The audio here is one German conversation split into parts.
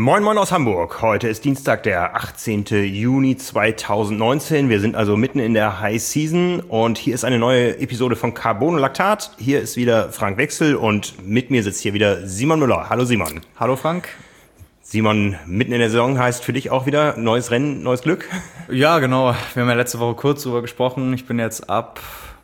Moin Moin aus Hamburg. Heute ist Dienstag, der 18. Juni 2019. Wir sind also mitten in der High Season und hier ist eine neue Episode von Carbon und Laktat. Hier ist wieder Frank Wechsel und mit mir sitzt hier wieder Simon Müller. Hallo Simon. Hallo Frank. Simon, mitten in der Saison heißt für dich auch wieder neues Rennen, neues Glück? Ja, genau. Wir haben ja letzte Woche kurz drüber gesprochen. Ich bin jetzt ab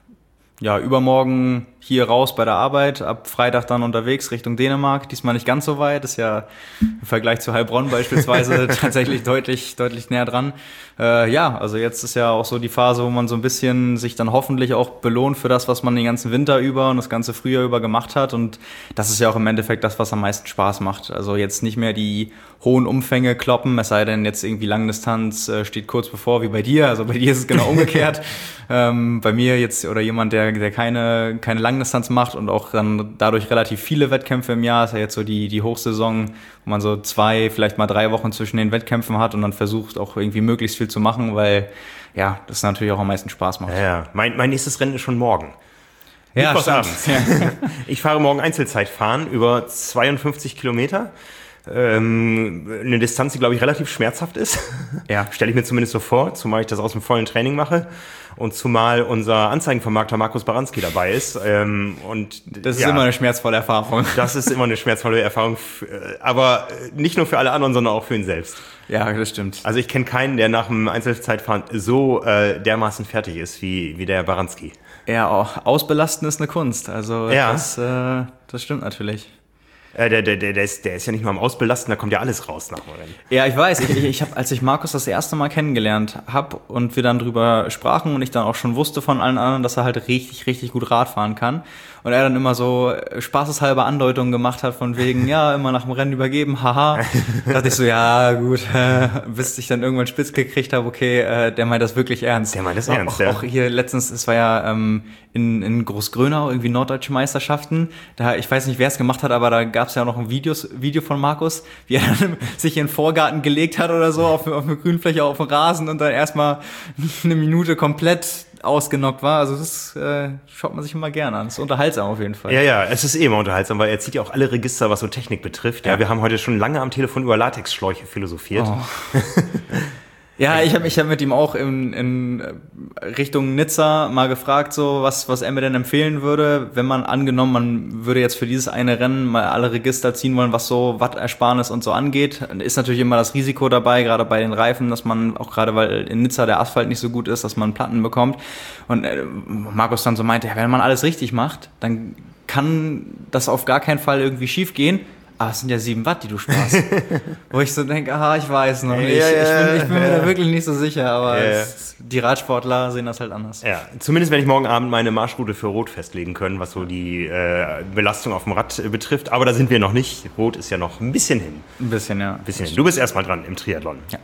übermorgen hier raus bei der Arbeit, ab Freitag dann unterwegs Richtung Dänemark. Diesmal nicht ganz so weit, ist ja im Vergleich zu Heilbronn beispielsweise tatsächlich deutlich näher dran. Also jetzt ist ja auch so die Phase, wo man so ein bisschen sich dann hoffentlich auch belohnt für das, was man den ganzen Winter über und das ganze Frühjahr über gemacht hat. Und das ist ja auch im Endeffekt das, was am meisten Spaß macht. Also jetzt nicht mehr die hohen Umfänge kloppen, es sei denn jetzt irgendwie Langdistanz steht kurz bevor, wie bei dir. Also bei dir ist es genau umgekehrt. Bei mir jetzt oder jemand, der keine Langdistanz macht und auch dann dadurch relativ viele Wettkämpfe im Jahr, ist ja jetzt so die Hochsaison, wo man so 2, vielleicht mal 3 Wochen zwischen den Wettkämpfen hat und dann versucht auch irgendwie möglichst viel zu machen, weil ja, das natürlich auch am meisten Spaß macht. Ja, mein nächstes Rennen ist schon morgen. Ja, Mittwochsabends. Ja. Ich fahre morgen Einzelzeitfahren über 52 Kilometer. Eine Distanz, die, glaube ich, relativ schmerzhaft ist. Ja. Stelle ich mir zumindest so vor, zumal ich das aus dem vollen Training mache und zumal unser Anzeigenvermarkter Markus Baranski dabei ist. Und das ist immer eine schmerzvolle Erfahrung. Das ist immer eine schmerzvolle Erfahrung, aber nicht nur für alle anderen, sondern auch für ihn selbst. Ja, das stimmt. Also ich kenne keinen, der nach dem Einzelzeitfahren so dermaßen fertig ist wie der Baranski. Ja, auch ausbelasten ist eine Kunst. Also ja. Das stimmt natürlich. Der ist ja nicht nur am Ausbelasten, da kommt ja alles raus nach dem Rennen. Ja, ich weiß. Ich habe, als ich Markus das erste Mal kennengelernt habe und wir dann drüber sprachen und ich dann auch schon wusste von allen anderen, dass er halt richtig gut Rad fahren kann und er dann immer so spaßeshalber Andeutungen gemacht hat von wegen, ja, immer nach dem Rennen übergeben, haha. Dachte ich so, ja gut, bis ich dann irgendwann spitz gekriegt habe, okay, der meint das wirklich ernst. Der meint das ernst, ja. Auch hier letztens, es war ja in Großgrönau, irgendwie norddeutsche Meisterschaften, da, ich weiß nicht, wer es gemacht hat, aber da gab es ja noch ein Video von Markus, wie er dann sich in den Vorgarten gelegt hat oder so, auf eine Grünfläche auf dem Rasen und dann erstmal eine Minute komplett ausgenockt war. Also das schaut man sich immer gerne an. Das ist unterhaltsam auf jeden Fall. Ja, es ist immer unterhaltsam, weil er zieht ja auch alle Register, was so Technik betrifft. Ja, wir haben heute schon lange am Telefon über Latexschläuche philosophiert. Oh. Ja, ich hab mit ihm auch in Richtung Nizza mal gefragt, so was er mir denn empfehlen würde, wenn man angenommen, man würde jetzt für dieses eine Rennen mal alle Register ziehen wollen, was so Wattersparnis und so angeht. Ist natürlich immer das Risiko dabei, gerade bei den Reifen, dass man auch gerade, weil in Nizza der Asphalt nicht so gut ist, dass man Platten bekommt. Und Markus dann so meinte, ja, wenn man alles richtig macht, dann kann das auf gar keinen Fall irgendwie schief gehen. Ah, es sind ja 7 Watt, die du sparst. Wo ich so denke, ich weiß noch nicht. Ich bin mir da wirklich nicht so sicher, aber die Radsportler sehen das halt anders. Ja, zumindest werde ich morgen Abend meine Marschroute für Rot festlegen können, was so die Belastung auf dem Rad betrifft. Aber da sind wir noch nicht. Rot ist ja noch ein bisschen hin. Ein bisschen, ja. Du bist erstmal dran im Triathlon. Ja.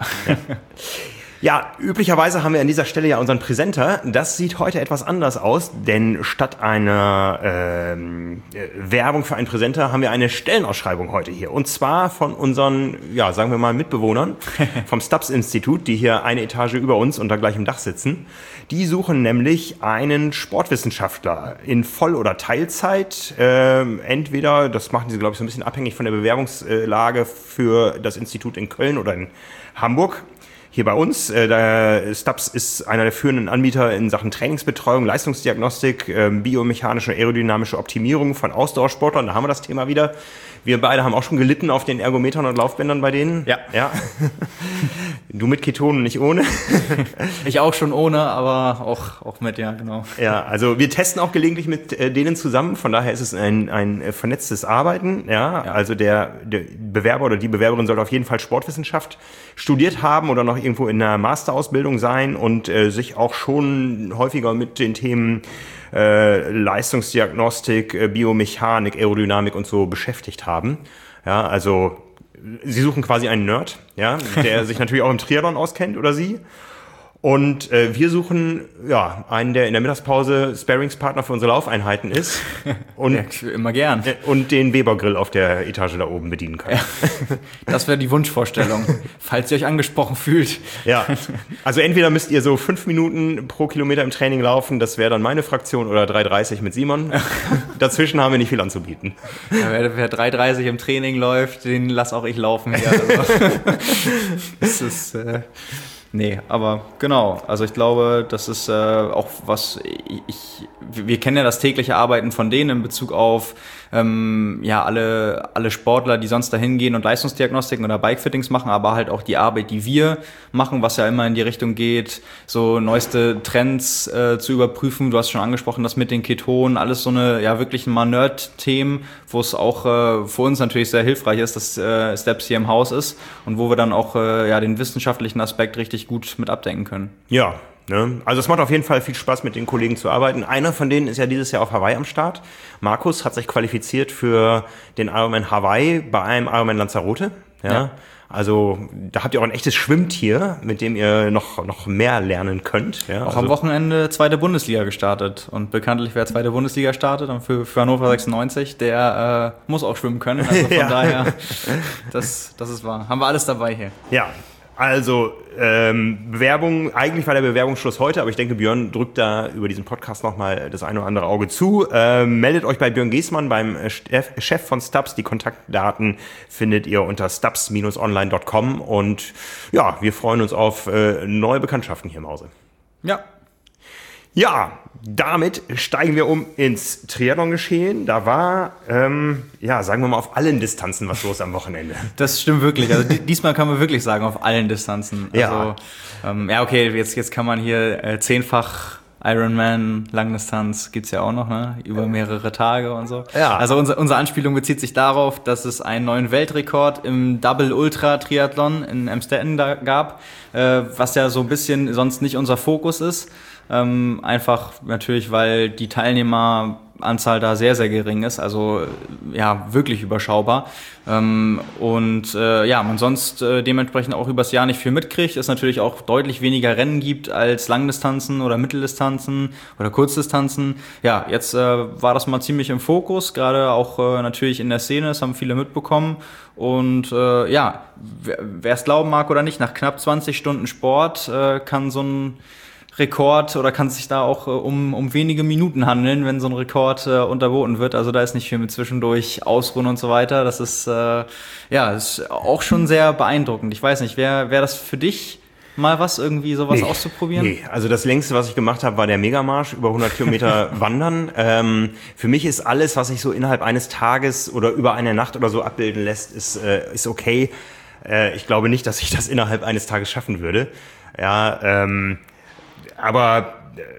Ja, üblicherweise haben wir an dieser Stelle ja unseren Präsenter. Das sieht heute etwas anders aus, denn statt einer Werbung für einen Präsenter haben wir eine Stellenausschreibung heute hier. Und zwar von unseren, ja, sagen wir mal Mitbewohnern vom Stubbs-Institut, die hier eine Etage über uns unter gleichem Dach sitzen. Die suchen nämlich einen Sportwissenschaftler in Voll- oder Teilzeit. Entweder, das machen sie, glaube ich, so ein bisschen abhängig von der Bewerbungslage für das Institut in Köln oder in Hamburg. Hier bei uns, der Stubbs ist einer der führenden Anbieter in Sachen Trainingsbetreuung, Leistungsdiagnostik, biomechanische, aerodynamische Optimierung von Ausdauersportlern. Da haben wir das Thema wieder. Wir beide haben auch schon gelitten auf den Ergometern und Laufbändern bei denen. Ja. Du mit Ketonen, nicht ohne. Ich auch schon ohne, aber auch mit, ja, genau. Ja, also wir testen auch gelegentlich mit denen zusammen. Von daher ist es ein vernetztes Arbeiten. Ja, also der Bewerber oder die Bewerberin sollte auf jeden Fall Sportwissenschaft studiert haben oder noch irgendwo in einer Masterausbildung sein und sich auch schon häufiger mit den Themen Leistungsdiagnostik, Biomechanik, Aerodynamik und so beschäftigt haben. Ja, also sie suchen quasi einen Nerd, ja, der sich natürlich auch im Triathlon auskennt oder sie. Und wir suchen einen, der in der Mittagspause Sparringspartner für unsere Laufeinheiten ist und ja, immer gern und den Weber-Grill auf der Etage da oben bedienen kann. Ja. Das wäre die Wunschvorstellung, falls ihr euch angesprochen fühlt. Ja, also entweder müsst ihr so 5 Minuten pro Kilometer im Training laufen, das wäre dann meine Fraktion, oder 3,30 mit Simon. Dazwischen haben wir nicht viel anzubieten. Ja, wer 3,30 im Training läuft, den lass auch ich laufen hier. Also, das ist... Nee, aber genau. Also ich glaube, das ist auch was, wir kennen ja das tägliche Arbeiten von denen in Bezug auf alle Sportler, die sonst dahin gehen und Leistungsdiagnostiken oder Bikefittings machen, aber halt auch die Arbeit, die wir machen, was ja immer in die Richtung geht, so neueste Trends zu überprüfen. Du hast schon angesprochen, das mit den Ketonen, alles so eine, ja wirklich mal Nerd-Themen, wo es auch für uns natürlich sehr hilfreich ist, dass Steps hier im Haus ist und wo wir dann auch den wissenschaftlichen Aspekt richtig gut mit abdecken können. Ja, ne? Also es macht auf jeden Fall viel Spaß, mit den Kollegen zu arbeiten. Einer von denen ist ja dieses Jahr auf Hawaii am Start. Markus hat sich qualifiziert für den Ironman Hawaii bei einem Ironman Lanzarote. Ja. Also da habt ihr auch ein echtes Schwimmtier, mit dem ihr noch mehr lernen könnt. Ja, auch am Wochenende 2. Bundesliga gestartet. Und bekanntlich, wer 2. Bundesliga startet, und für Hannover 96, der muss auch schwimmen können. Also von daher, das ist wahr. Haben wir alles dabei hier. Ja. Also, Bewerbung, eigentlich war der Bewerbungsschluss heute, aber ich denke, Björn drückt da über diesen Podcast nochmal das eine oder andere Auge zu. Meldet euch bei Björn Geßmann, beim Chef von Stubbs. Die Kontaktdaten findet ihr unter stubbs-online.com und ja, wir freuen uns auf neue Bekanntschaften hier im Hause. Ja. Ja, damit steigen wir ins Triathlon-Geschehen. Da war, sagen wir mal, auf allen Distanzen was los am Wochenende. Das stimmt wirklich. Also diesmal kann man wirklich sagen, auf allen Distanzen. Ja. Also, okay, jetzt kann man hier 10-fach Ironman, Langdistanz gibt's ja auch noch, ne? Über mehrere Tage und so. Ja. Also unsere Anspielung bezieht sich darauf, dass es einen neuen Weltrekord im Double Ultra Triathlon in Emstetten gab, was ja so ein bisschen sonst nicht unser Fokus ist. Einfach natürlich, weil die Teilnehmeranzahl da sehr, sehr gering ist, also ja, wirklich überschaubar. Man sonst dementsprechend auch übers Jahr nicht viel mitkriegt, es natürlich auch deutlich weniger Rennen gibt als Langdistanzen oder Mitteldistanzen oder Kurzdistanzen. Ja, jetzt war das mal ziemlich im Fokus, gerade auch natürlich in der Szene, das haben viele mitbekommen. Und wer es glauben mag oder nicht, nach knapp 20 Stunden Sport kann so ein Rekord oder kann es sich da auch um wenige Minuten handeln, wenn so ein Rekord unterboten wird. Also da ist nicht viel mit zwischendurch Ausruhen und so weiter. Das ist ist auch schon sehr beeindruckend. Ich weiß nicht, wäre das für dich mal sowas auszuprobieren? Nee, also das längste, was ich gemacht habe, war der Megamarsch, über 100 Kilometer wandern. Für mich ist alles, was sich so innerhalb eines Tages oder über eine Nacht oder so abbilden lässt, ist okay. Ich glaube nicht, dass ich das innerhalb eines Tages schaffen würde. Ja, aber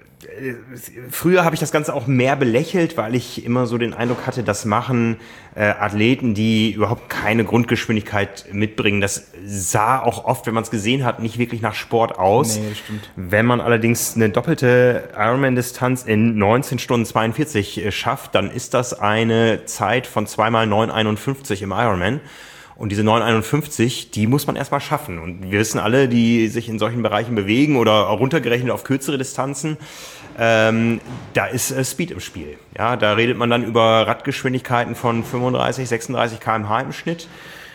früher habe ich das Ganze auch mehr belächelt, weil ich immer so den Eindruck hatte, das machen Athleten, die überhaupt keine Grundgeschwindigkeit mitbringen. Das sah auch oft, wenn man es gesehen hat, nicht wirklich nach Sport aus. Nee, stimmt. Wenn man allerdings eine doppelte Ironman-Distanz in 19 Stunden 42 schafft, dann ist das eine Zeit von 2 mal 9,51 im Ironman. Und diese 9,51, die muss man erstmal schaffen. Und wir wissen alle, die sich in solchen Bereichen bewegen oder runtergerechnet auf kürzere Distanzen, da ist Speed im Spiel. Ja, da redet man dann über Radgeschwindigkeiten von 35, 36 km/h im Schnitt.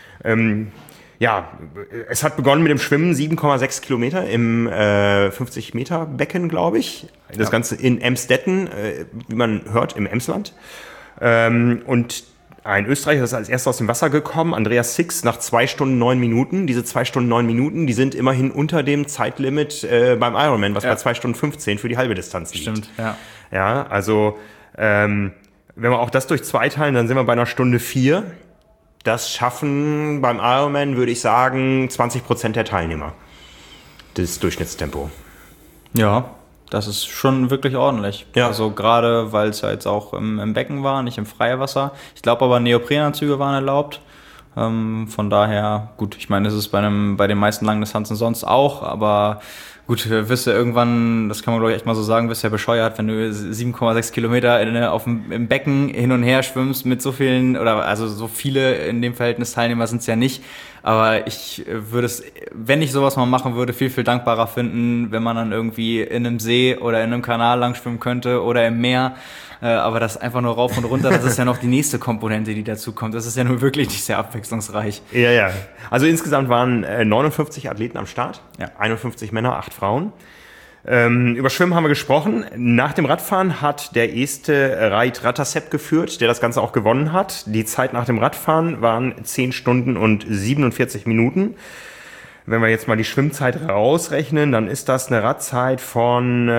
Es hat begonnen mit dem Schwimmen, 7,6 Kilometer im 50-Meter-Becken, glaube ich. Das Ganze in Emstetten, wie man hört, im Emsland. Und ein Österreicher ist als erster aus dem Wasser gekommen, Andreas Six, nach 2 Stunden 9 Minuten. Diese 2 Stunden 9 Minuten, die sind immerhin unter dem Zeitlimit beim Ironman, was bei 2 Stunden 15 für die halbe Distanz liegt. Stimmt, ja. Ja, also wenn wir auch das durch 2 teilen, dann sind wir bei einer Stunde 4. Das schaffen beim Ironman, würde ich sagen, 20% der Teilnehmer. Das Durchschnittstempo. Ja. Das ist schon wirklich ordentlich. Ja. Also gerade, weil es ja jetzt auch im Becken war, nicht im Freiwasser. Ich glaube aber, Neoprenanzüge waren erlaubt. Von daher, gut, ich meine, das ist bei den meisten Langdistanzen sonst auch, aber gut, wirst du irgendwann, das kann man glaube ich echt mal so sagen, wirst du ja bescheuert, wenn du 7,6 Kilometer im Becken hin und her schwimmst mit so vielen, oder also so viele in dem Verhältnis Teilnehmer sind es ja nicht. Aber ich würde es, wenn ich sowas mal machen würde, viel, viel dankbarer finden, wenn man dann irgendwie in einem See oder in einem Kanal lang schwimmen könnte oder im Meer. Aber das einfach nur rauf und runter, das ist ja noch die nächste Komponente, die dazu kommt. Das ist ja nur wirklich nicht sehr abwechslungsreich. Ja. Also insgesamt waren 59 Athleten am Start. Ja. 51 Männer, 8 Frauen. Über Schwimmen haben wir gesprochen. Nach dem Radfahren hat der Este Reit Rattasep geführt, der das Ganze auch gewonnen hat. Die Zeit nach dem Radfahren waren 10 Stunden und 47 Minuten. Wenn wir jetzt mal die Schwimmzeit rausrechnen, dann ist das eine Radzeit von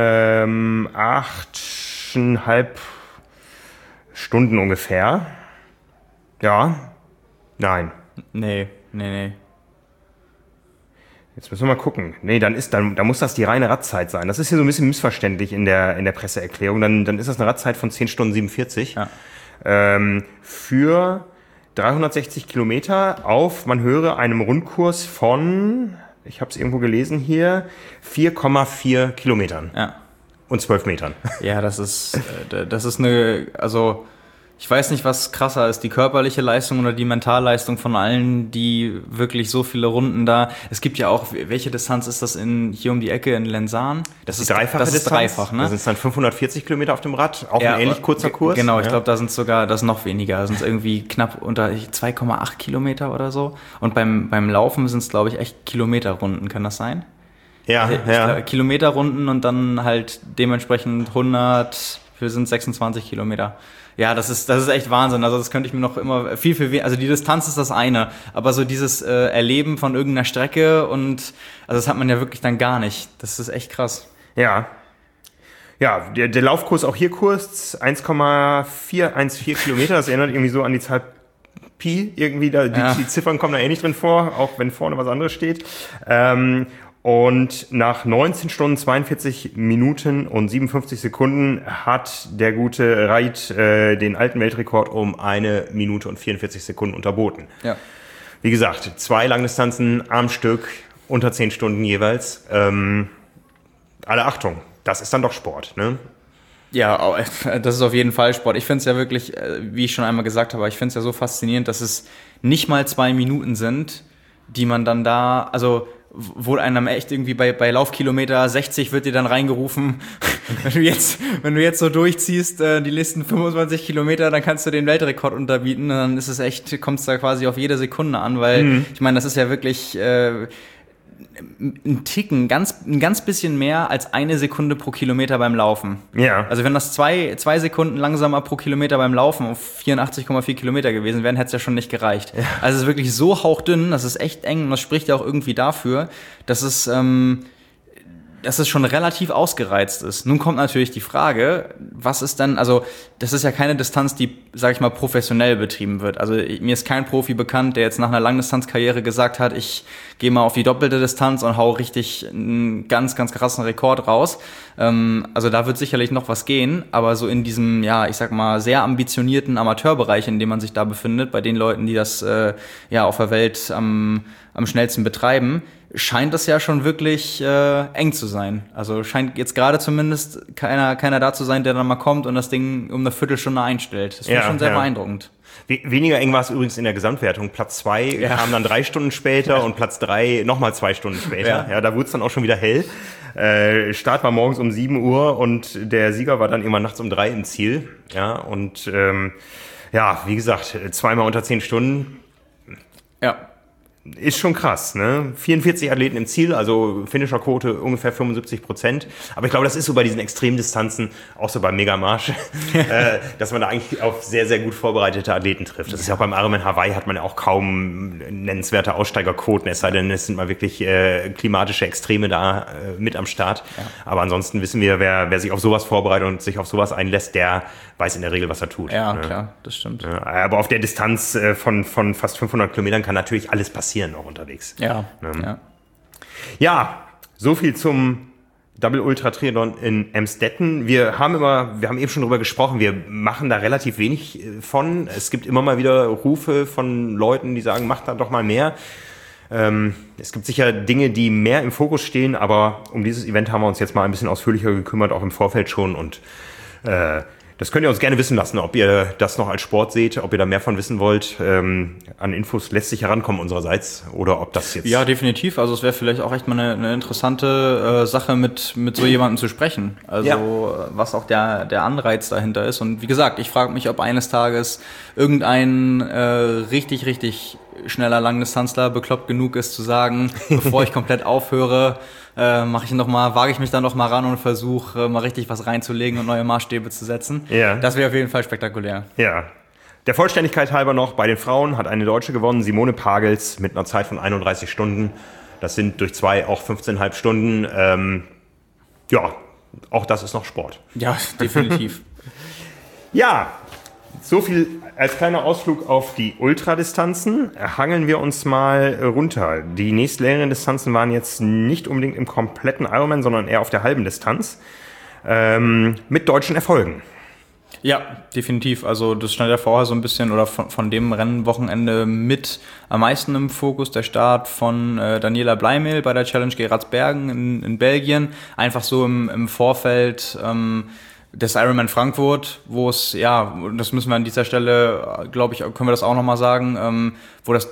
8,5 Stunden ungefähr. Ja. Nein. Nee. Jetzt müssen wir mal gucken. Nee, dann muss das die reine Radzeit sein. Das ist hier so ein bisschen missverständlich in der Presseerklärung. Dann ist das eine Radzeit von 10 Stunden 47. Ja. Für 360 Kilometer auf, man höre, einem Rundkurs von, ich habe es irgendwo gelesen hier, 4,4 Kilometern. Ja. Und 12 Metern. Ja, das ist eine, also ich weiß nicht, was krasser ist, die körperliche Leistung oder die Mentalleistung von allen, die wirklich so viele Runden da. Es gibt ja auch, welche Distanz ist das hier um die Ecke in Lensahn? Das ist dreifache Distanz. Das ist dreifach, ne? Da sind es dann 540 Kilometer auf dem Rad, auch ein ähnlich kurzer Kurs. Genau, ich glaube, da sind das noch weniger. Da sind es irgendwie knapp unter 2,8 Kilometer oder so. Und beim Laufen sind es, glaube ich, echt Kilometerrunden, kann das sein? Ja. Kilometerrunden und dann halt dementsprechend 26 Kilometer. Ja, das ist echt Wahnsinn. Also das könnte ich mir noch immer viel weniger. Also die Distanz ist das eine, aber so dieses Erleben von irgendeiner Strecke also das hat man ja wirklich dann gar nicht. Das ist echt krass. Ja. Ja, der Laufkurs auch hier kurz 1,414 Kilometer. Das erinnert irgendwie so an die Zahl Pi irgendwie. Die Ziffern kommen da nicht drin vor, auch wenn vorne was anderes steht. Und nach 19 Stunden, 42 Minuten und 57 Sekunden hat der gute Reit den alten Weltrekord um 1 Minute und 44 Sekunden unterboten. Ja. Wie gesagt, 2 Langdistanzen am Stück, unter 10 Stunden jeweils. Alle Achtung, das ist dann doch Sport, ne? Ja, das ist auf jeden Fall Sport. Ich finde es ja wirklich, wie ich schon einmal gesagt habe, ich finde es ja so faszinierend, dass es nicht mal 2 Minuten sind, die man dann da, also wo einem echt irgendwie bei Laufkilometer 60 wird dir dann reingerufen, wenn du jetzt so durchziehst, die nächsten 25 Kilometer, dann kannst du den Weltrekord unterbieten, dann ist es echt, kommst da quasi auf jede Sekunde an, weil ich meine, das ist ja wirklich ein Ticken, ein ganz bisschen mehr als 1 Sekunde pro Kilometer beim Laufen. Ja. Also wenn das 2 Sekunden langsamer pro Kilometer beim Laufen auf 84,4 Kilometer gewesen wären, hätte es ja schon nicht gereicht. Ja. Also es ist wirklich so hauchdünn, das ist echt eng und das spricht ja auch irgendwie dafür, dass es schon relativ ausgereizt ist. Nun kommt natürlich die Frage, was ist denn, also das ist ja keine Distanz, die, sag ich mal, professionell betrieben wird. Also mir ist kein Profi bekannt, der jetzt nach einer Langdistanzkarriere gesagt hat, ich gehe mal auf die doppelte Distanz und hau richtig einen ganz, ganz krassen Rekord raus. Also da wird sicherlich noch was gehen, aber so in diesem, ja, ich sag mal, sehr ambitionierten Amateurbereich, in dem man sich da befindet, bei den Leuten, die das auf der Welt am schnellsten betreiben, scheint das ja schon wirklich eng zu sein. Also scheint jetzt gerade zumindest keiner da zu sein, der dann mal kommt und das Ding um eine Viertelstunde einstellt. Das finde ich schon sehr beeindruckend. Weniger eng war es übrigens in der Gesamtwertung. Platz 2 kam dann 3 Stunden später und Platz 3 nochmal 2 Stunden später. Ja, da wurde es dann auch schon wieder hell. Start war morgens um 7 Uhr und der Sieger war dann immer nachts um 3 im Ziel. Ja, und wie gesagt, 2-mal unter 10 Stunden. Ja. Ist schon krass, ne? 44 Athleten im Ziel, also Finisherquote ungefähr 75%. Aber ich glaube, das ist so bei diesen Extremdistanzen, auch so beim Megamarsch, dass man da eigentlich auf sehr, sehr gut vorbereitete Athleten trifft. Das ist ja auch beim Ironman Hawaii hat man ja auch kaum nennenswerte Aussteigerquoten, es sei denn, es sind mal wirklich klimatische Extreme da mit am Start. Ja. Aber ansonsten wissen wir, wer sich auf sowas vorbereitet und sich auf sowas einlässt, der weiß in der Regel, was er tut. Ja, ne? Klar, das stimmt. Ja, aber auf der Distanz von fast 500 Kilometern kann natürlich alles passieren auch unterwegs. Ja, ja, so viel zum Double Ultra Triathlon in Emsdetten. Wir haben eben schon drüber gesprochen, wir machen da relativ wenig von. Es gibt immer mal wieder Rufe von Leuten, die sagen, macht da doch mal mehr. Es gibt sicher Dinge, die mehr im Fokus stehen, aber um dieses Event haben wir uns jetzt mal ein bisschen ausführlicher gekümmert, auch im Vorfeld schon und das könnt ihr uns gerne wissen lassen, ob ihr das noch als Sport seht, ob ihr da mehr von wissen wollt. An Infos lässt sich herankommen unsererseits oder ob das jetzt... Ja, definitiv. Also es wäre vielleicht auch echt mal eine interessante Sache, mit so jemandem zu sprechen. Also was auch der Anreiz dahinter ist. Und wie gesagt, ich frage mich, ob eines Tages irgendein richtig, richtig schneller Langdistanzler bekloppt genug ist zu sagen, bevor ich komplett aufhöre, wage ich mich dann noch mal ran und versuche mal richtig was reinzulegen und neue Maßstäbe zu setzen. Ja. Das wäre auf jeden Fall spektakulär. Ja. Der Vollständigkeit halber noch, bei den Frauen hat eine Deutsche gewonnen, Simone Pagels, mit einer Zeit von 31 Stunden. Das sind durch 2 auch 15,5 Stunden. Ja, auch das ist noch Sport. Ja, definitiv. Ja, so viel als kleiner Ausflug auf die Ultradistanzen. Hangeln wir uns mal runter. Die nächstlängeren Distanzen waren jetzt nicht unbedingt im kompletten Ironman, sondern eher auf der halben Distanz. Mit deutschen Erfolgen. Ja, definitiv. Also das stand ja vorher so ein bisschen oder von dem Rennwochenende mit am meisten im Fokus. Der Start von Daniela Bleimehl bei der Challenge Geraardsbergen in Belgien. Einfach so im Vorfeld des Ironman Frankfurt, wo es, ja, das müssen wir an dieser Stelle, glaube ich, können wir das auch nochmal sagen, wo das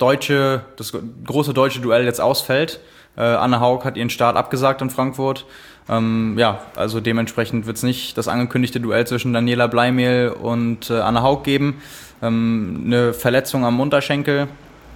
große deutsche Duell jetzt ausfällt. Anne Haug hat ihren Start abgesagt in Frankfurt. Ja, also dementsprechend wird es nicht das angekündigte Duell zwischen Daniela Bleimehl und Anne Haug geben. Eine Verletzung am Unterschenkel.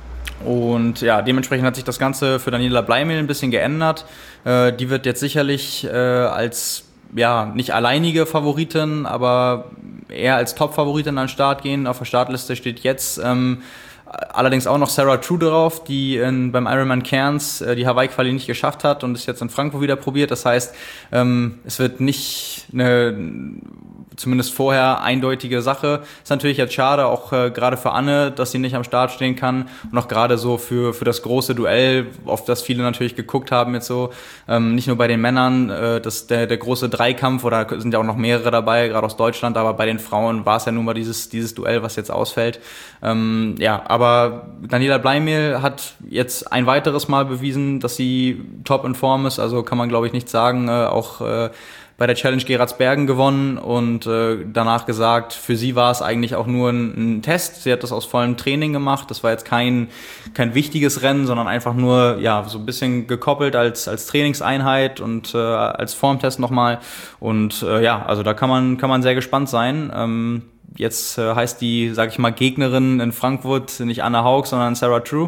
Und ja, dementsprechend hat sich das Ganze für Daniela Bleimehl ein bisschen geändert. Die wird jetzt sicherlich als, ja, nicht alleinige Favoritin, aber eher als Top-Favoritin an den Start gehen. Auf der Startliste steht jetzt allerdings auch noch Sarah True drauf, die beim Ironman Cairns die Hawaii-Quali nicht geschafft hat und es jetzt in Frankfurt wieder probiert. Das heißt, es wird nicht eine, zumindest vorher, eindeutige Sache. Ist natürlich jetzt schade, auch gerade für Anne, dass sie nicht am Start stehen kann und auch gerade so für das große Duell, auf das viele natürlich geguckt haben jetzt so, nicht nur bei den Männern, der große Dreikampf, oder sind ja auch noch mehrere dabei, gerade aus Deutschland, aber bei den Frauen war es ja nun mal dieses Duell, was jetzt ausfällt. Ja, aber Daniela Bleimehl hat jetzt ein weiteres Mal bewiesen, dass sie top in Form ist, also kann man glaube ich nicht sagen, auch bei der Challenge Geraardsbergen gewonnen und danach gesagt, für sie war es eigentlich auch nur ein Test. Sie hat das aus vollem Training gemacht. Das war jetzt kein wichtiges Rennen, sondern einfach nur, ja, so ein bisschen gekoppelt als Trainingseinheit und als Formtest nochmal. Und ja, also da kann man sehr gespannt sein. Jetzt heißt die, sag ich mal, Gegnerin in Frankfurt nicht Anne Haug, sondern Sarah True.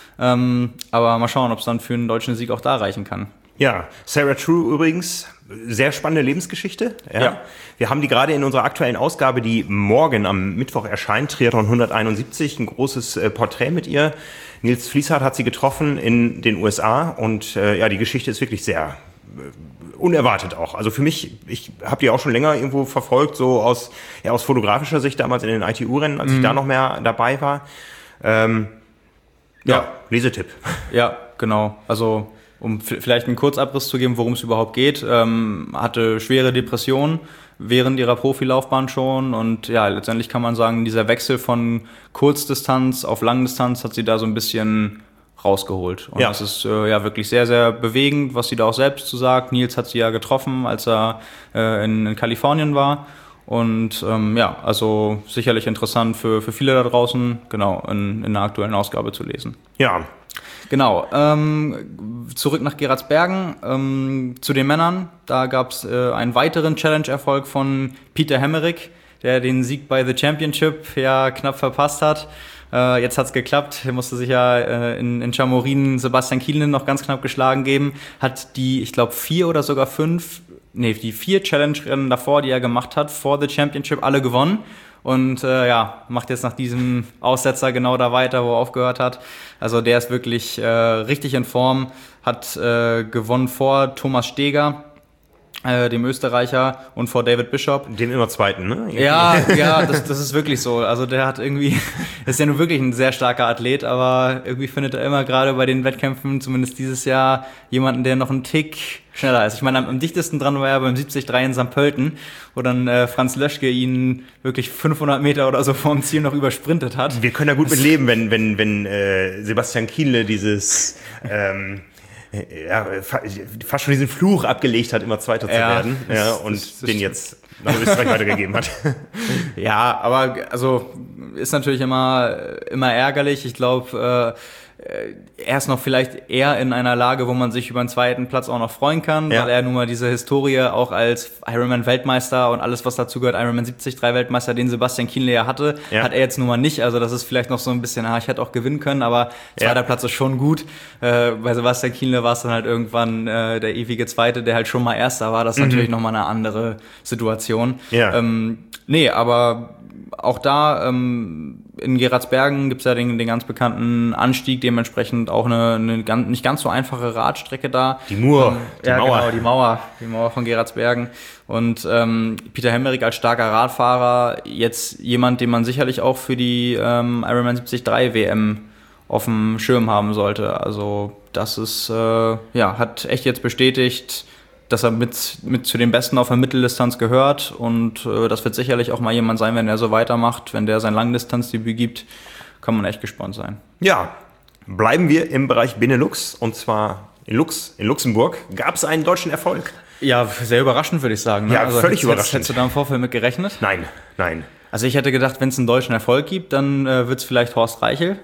Aber mal schauen, ob es dann für einen deutschen Sieg auch da reichen kann. Ja, Sarah True übrigens, sehr spannende Lebensgeschichte. Ja. Wir haben die gerade in unserer aktuellen Ausgabe, die morgen am Mittwoch erscheint, Triathlon 171, ein großes Porträt mit ihr. Nils Fließhardt hat sie getroffen in den USA und ja, die Geschichte ist wirklich sehr unerwartet auch. Also für mich, ich habe die auch schon länger irgendwo verfolgt, so aus fotografischer Sicht, damals in den ITU-Rennen, als ich da noch mehr dabei war. Ja, Lesetipp. Ja, genau. Also um vielleicht einen Kurzabriss zu geben, worum es überhaupt geht, hatte schwere Depressionen während ihrer Profilaufbahn schon und ja, letztendlich kann man sagen, dieser Wechsel von Kurzdistanz auf Langdistanz hat sie da so ein bisschen rausgeholt. Und das ist ja wirklich sehr, sehr bewegend, was sie da auch selbst zu sagt. Nils hat sie ja getroffen, als er in Kalifornien war. Und ja, also sicherlich interessant für viele da draußen, genau, in einer aktuellen Ausgabe zu lesen. Ja. Genau, zurück nach Geraardsbergen, zu den Männern. Da gab es einen weiteren Challenge-Erfolg von Peter Hemmerich, der den Sieg bei The Championship ja knapp verpasst hat. Jetzt hat's geklappt. Er musste sich ja in Chamorin Sebastian Kielinen noch ganz knapp geschlagen geben. Hat die, ich glaube, 4 oder sogar 5, die 4 Challenge-Rennen davor, die er gemacht hat, vor The Championship, alle gewonnen. Und ja, macht jetzt nach diesem Aussetzer genau da weiter, wo er aufgehört hat. Also der ist wirklich richtig in Form, hat gewonnen vor Thomas Steger, dem Österreicher, und vor David Bishop. Dem immer Zweiten, ne? Ja, das ist wirklich so. Also der hat irgendwie, ist ja nun wirklich ein sehr starker Athlet, aber irgendwie findet er immer gerade bei den Wettkämpfen, zumindest dieses Jahr, jemanden, der noch einen Tick schneller ist. Ich meine, am dichtesten dran war er beim 73 in St. Pölten, wo dann Franz Löschke ihn wirklich 500 Meter oder so vorm Ziel noch übersprintet hat. Wir können da gut mit leben, wenn Sebastian Kienle dieses ja, fast schon diesen Fluch abgelegt hat, immer Zweiter zu werden, ja, und den jetzt nach Österreich weitergegeben hat. Ja, aber also ist natürlich immer ärgerlich. Ich glaube, er ist noch vielleicht eher in einer Lage, wo man sich über einen zweiten Platz auch noch freuen kann, weil er nun mal diese Historie auch als Ironman-Weltmeister und alles, was dazu gehört, Ironman 73 Weltmeister, den Sebastian Kienle ja hatte, hat er jetzt nun mal nicht. Also das ist vielleicht noch so ein bisschen, ich hätte auch gewinnen können, aber zweiter Platz ist schon gut. Bei Sebastian Kienle war es dann halt irgendwann der ewige Zweite, der halt schon mal Erster war. Das ist natürlich nochmal eine andere Situation. Ja. Nee, aber auch da in Geraardsbergen gibt's ja den ganz bekannten Anstieg, dementsprechend auch eine nicht ganz so einfache Radstrecke da. Die Mauer. Genau, die Mauer von Geraardsbergen. Und Peter Hemmerich als starker Radfahrer, jetzt jemand, den man sicherlich auch für die Ironman 73 WM auf dem Schirm haben sollte. Also das ist, hat echt jetzt bestätigt, dass er mit zu den Besten auf der Mitteldistanz gehört und das wird sicherlich auch mal jemand sein, wenn er so weitermacht, wenn der sein Langdistanzdebüt gibt, kann man echt gespannt sein. Ja, bleiben wir im Bereich Benelux und zwar in Luxemburg. Gab es einen deutschen Erfolg? Ja, sehr überraschend würde ich sagen. Ne? Ja, also völlig überraschend. Hättest du da im Vorfeld mit gerechnet? Nein. Also ich hätte gedacht, wenn es einen deutschen Erfolg gibt, dann wird es vielleicht Horst Reichel.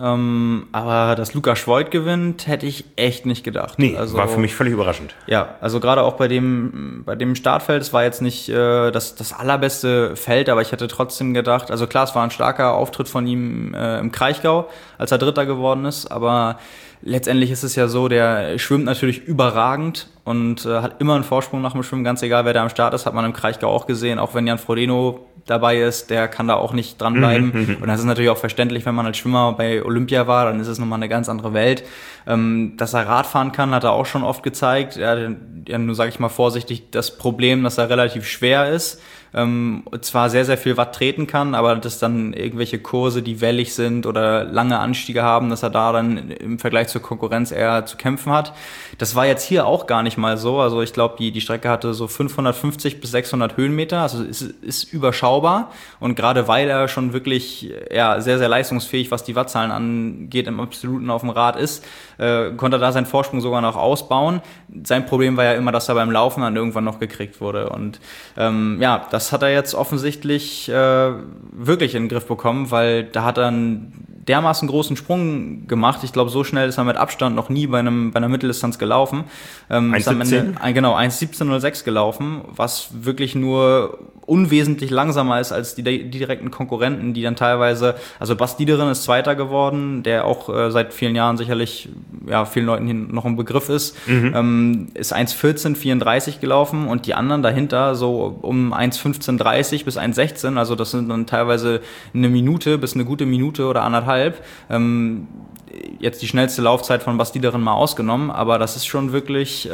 Aber dass Lukas Schwoid gewinnt, hätte ich echt nicht gedacht. Nee, also, war für mich völlig überraschend. Ja, also gerade auch bei dem Startfeld, es war jetzt nicht das allerbeste Feld, aber ich hätte trotzdem gedacht, also klar, es war ein starker Auftritt von ihm im Kraichgau, als er Dritter geworden ist, aber letztendlich ist es ja so, der schwimmt natürlich überragend und hat immer einen Vorsprung nach dem Schwimmen, ganz egal wer da am Start ist, hat man im Kraichgau auch gesehen, auch wenn Jan Frodeno dabei ist, der kann da auch nicht dranbleiben. Und das ist natürlich auch verständlich, wenn man als Schwimmer bei Olympia war, dann ist es nochmal eine ganz andere Welt. Dass er Radfahren kann, hat er auch schon oft gezeigt. Er hat ja, nur sage ich mal vorsichtig, das Problem, dass er relativ schwer ist. Zwar sehr, sehr viel Watt treten kann, aber dass dann irgendwelche Kurse, die wellig sind oder lange Anstiege haben, dass er da dann im Vergleich zur Konkurrenz eher zu kämpfen hat. Das war jetzt hier auch gar nicht mal so. Also ich glaube, die Strecke hatte so 550 bis 600 Höhenmeter, also es ist überschaubar. Und gerade weil er schon wirklich sehr, sehr leistungsfähig, was die Wattzahlen angeht, im Absoluten auf dem Rad ist, konnte er da seinen Vorsprung sogar noch ausbauen. Sein Problem war ja immer, dass er beim Laufen dann irgendwann noch gekriegt wurde. Und das hat er jetzt offensichtlich wirklich in den Griff bekommen, weil da hat er einen dermaßen großen Sprung gemacht. Ich glaube, so schnell ist er mit Abstand noch nie bei einer Mitteldistanz gelaufen. 1,17? Genau, 1,17,06 gelaufen, was wirklich nur unwesentlich langsamer ist als die direkten Konkurrenten, die dann teilweise, also Bas Diederen ist Zweiter geworden, der auch seit vielen Jahren sicherlich vielen Leuten noch ein Begriff ist, ist 1,14,34 gelaufen und die anderen dahinter so um 1,15,30 bis 1,16, also das sind dann teilweise eine Minute bis eine gute Minute oder anderthalb. Jetzt die schnellste Laufzeit von Bas Diederen mal ausgenommen, aber das ist schon wirklich,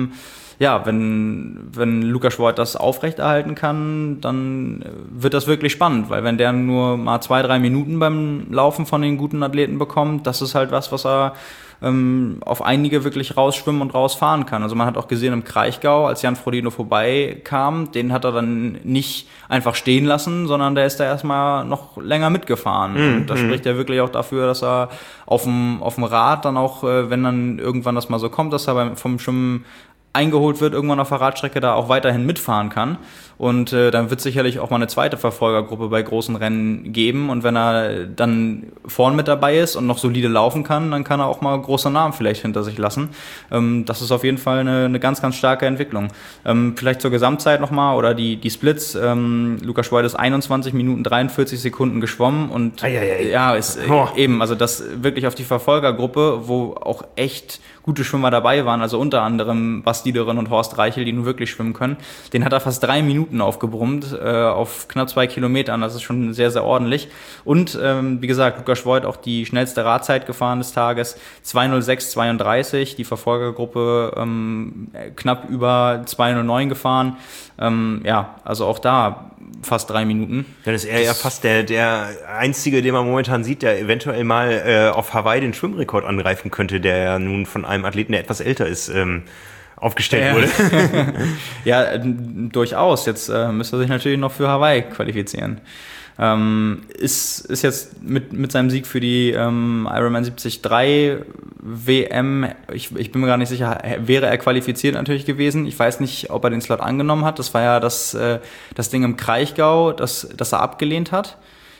wenn Lukas Schwoid das aufrechterhalten kann, dann wird das wirklich spannend, weil wenn der nur mal 2-3 Minuten beim Laufen von den guten Athleten bekommt, das ist halt was er auf einige wirklich rausschwimmen und rausfahren kann. Also man hat auch gesehen im Kraichgau, als Jan Frodeno vorbeikam, den hat er dann nicht einfach stehen lassen, sondern der ist da erstmal noch länger mitgefahren. Und das spricht ja wirklich auch dafür, dass er auf dem Rad dann auch, wenn dann irgendwann das mal so kommt, dass er vom Schwimmen eingeholt wird, irgendwann auf der Radstrecke da auch weiterhin mitfahren kann. Und dann wird sicherlich auch mal eine zweite Verfolgergruppe bei großen Rennen geben. Und wenn er dann vorn mit dabei ist und noch solide laufen kann, dann kann er auch mal große Namen vielleicht hinter sich lassen. Das ist auf jeden Fall eine ganz, ganz starke Entwicklung. Vielleicht zur Gesamtzeit nochmal oder die Splits. Lukas Schwoid ist 21 Minuten 43 Sekunden geschwommen und ist eben, also das wirklich auf die Verfolgergruppe, wo auch echt gute Schwimmer dabei waren, also unter anderem Bas Diederen und Horst Reichel, die nun wirklich schwimmen können. Den hat er fast 3 Minuten aufgebrummt, auf knapp 2 Kilometern, das ist schon sehr, sehr ordentlich. Und wie gesagt, Lukas Schwoid auch die schnellste Radzeit gefahren des Tages, 2:06,32, die Verfolgergruppe knapp über 2:09 gefahren. Also auch da fast 3 Minuten. Dann ist er ja fast der Einzige, den man momentan sieht, der eventuell mal auf Hawaii den Schwimmrekord angreifen könnte, der ja nun von einem Athleten, der etwas älter ist, aufgestellt wurde. Ja, durchaus. Jetzt müsste er sich natürlich noch für Hawaii qualifizieren. Ist jetzt mit seinem Sieg für die Ironman 73 WM, ich bin mir gar nicht sicher, wäre er qualifiziert natürlich gewesen. Ich weiß nicht, ob er den Slot angenommen hat. Das war ja das Ding im Kraichgau, das er abgelehnt hat.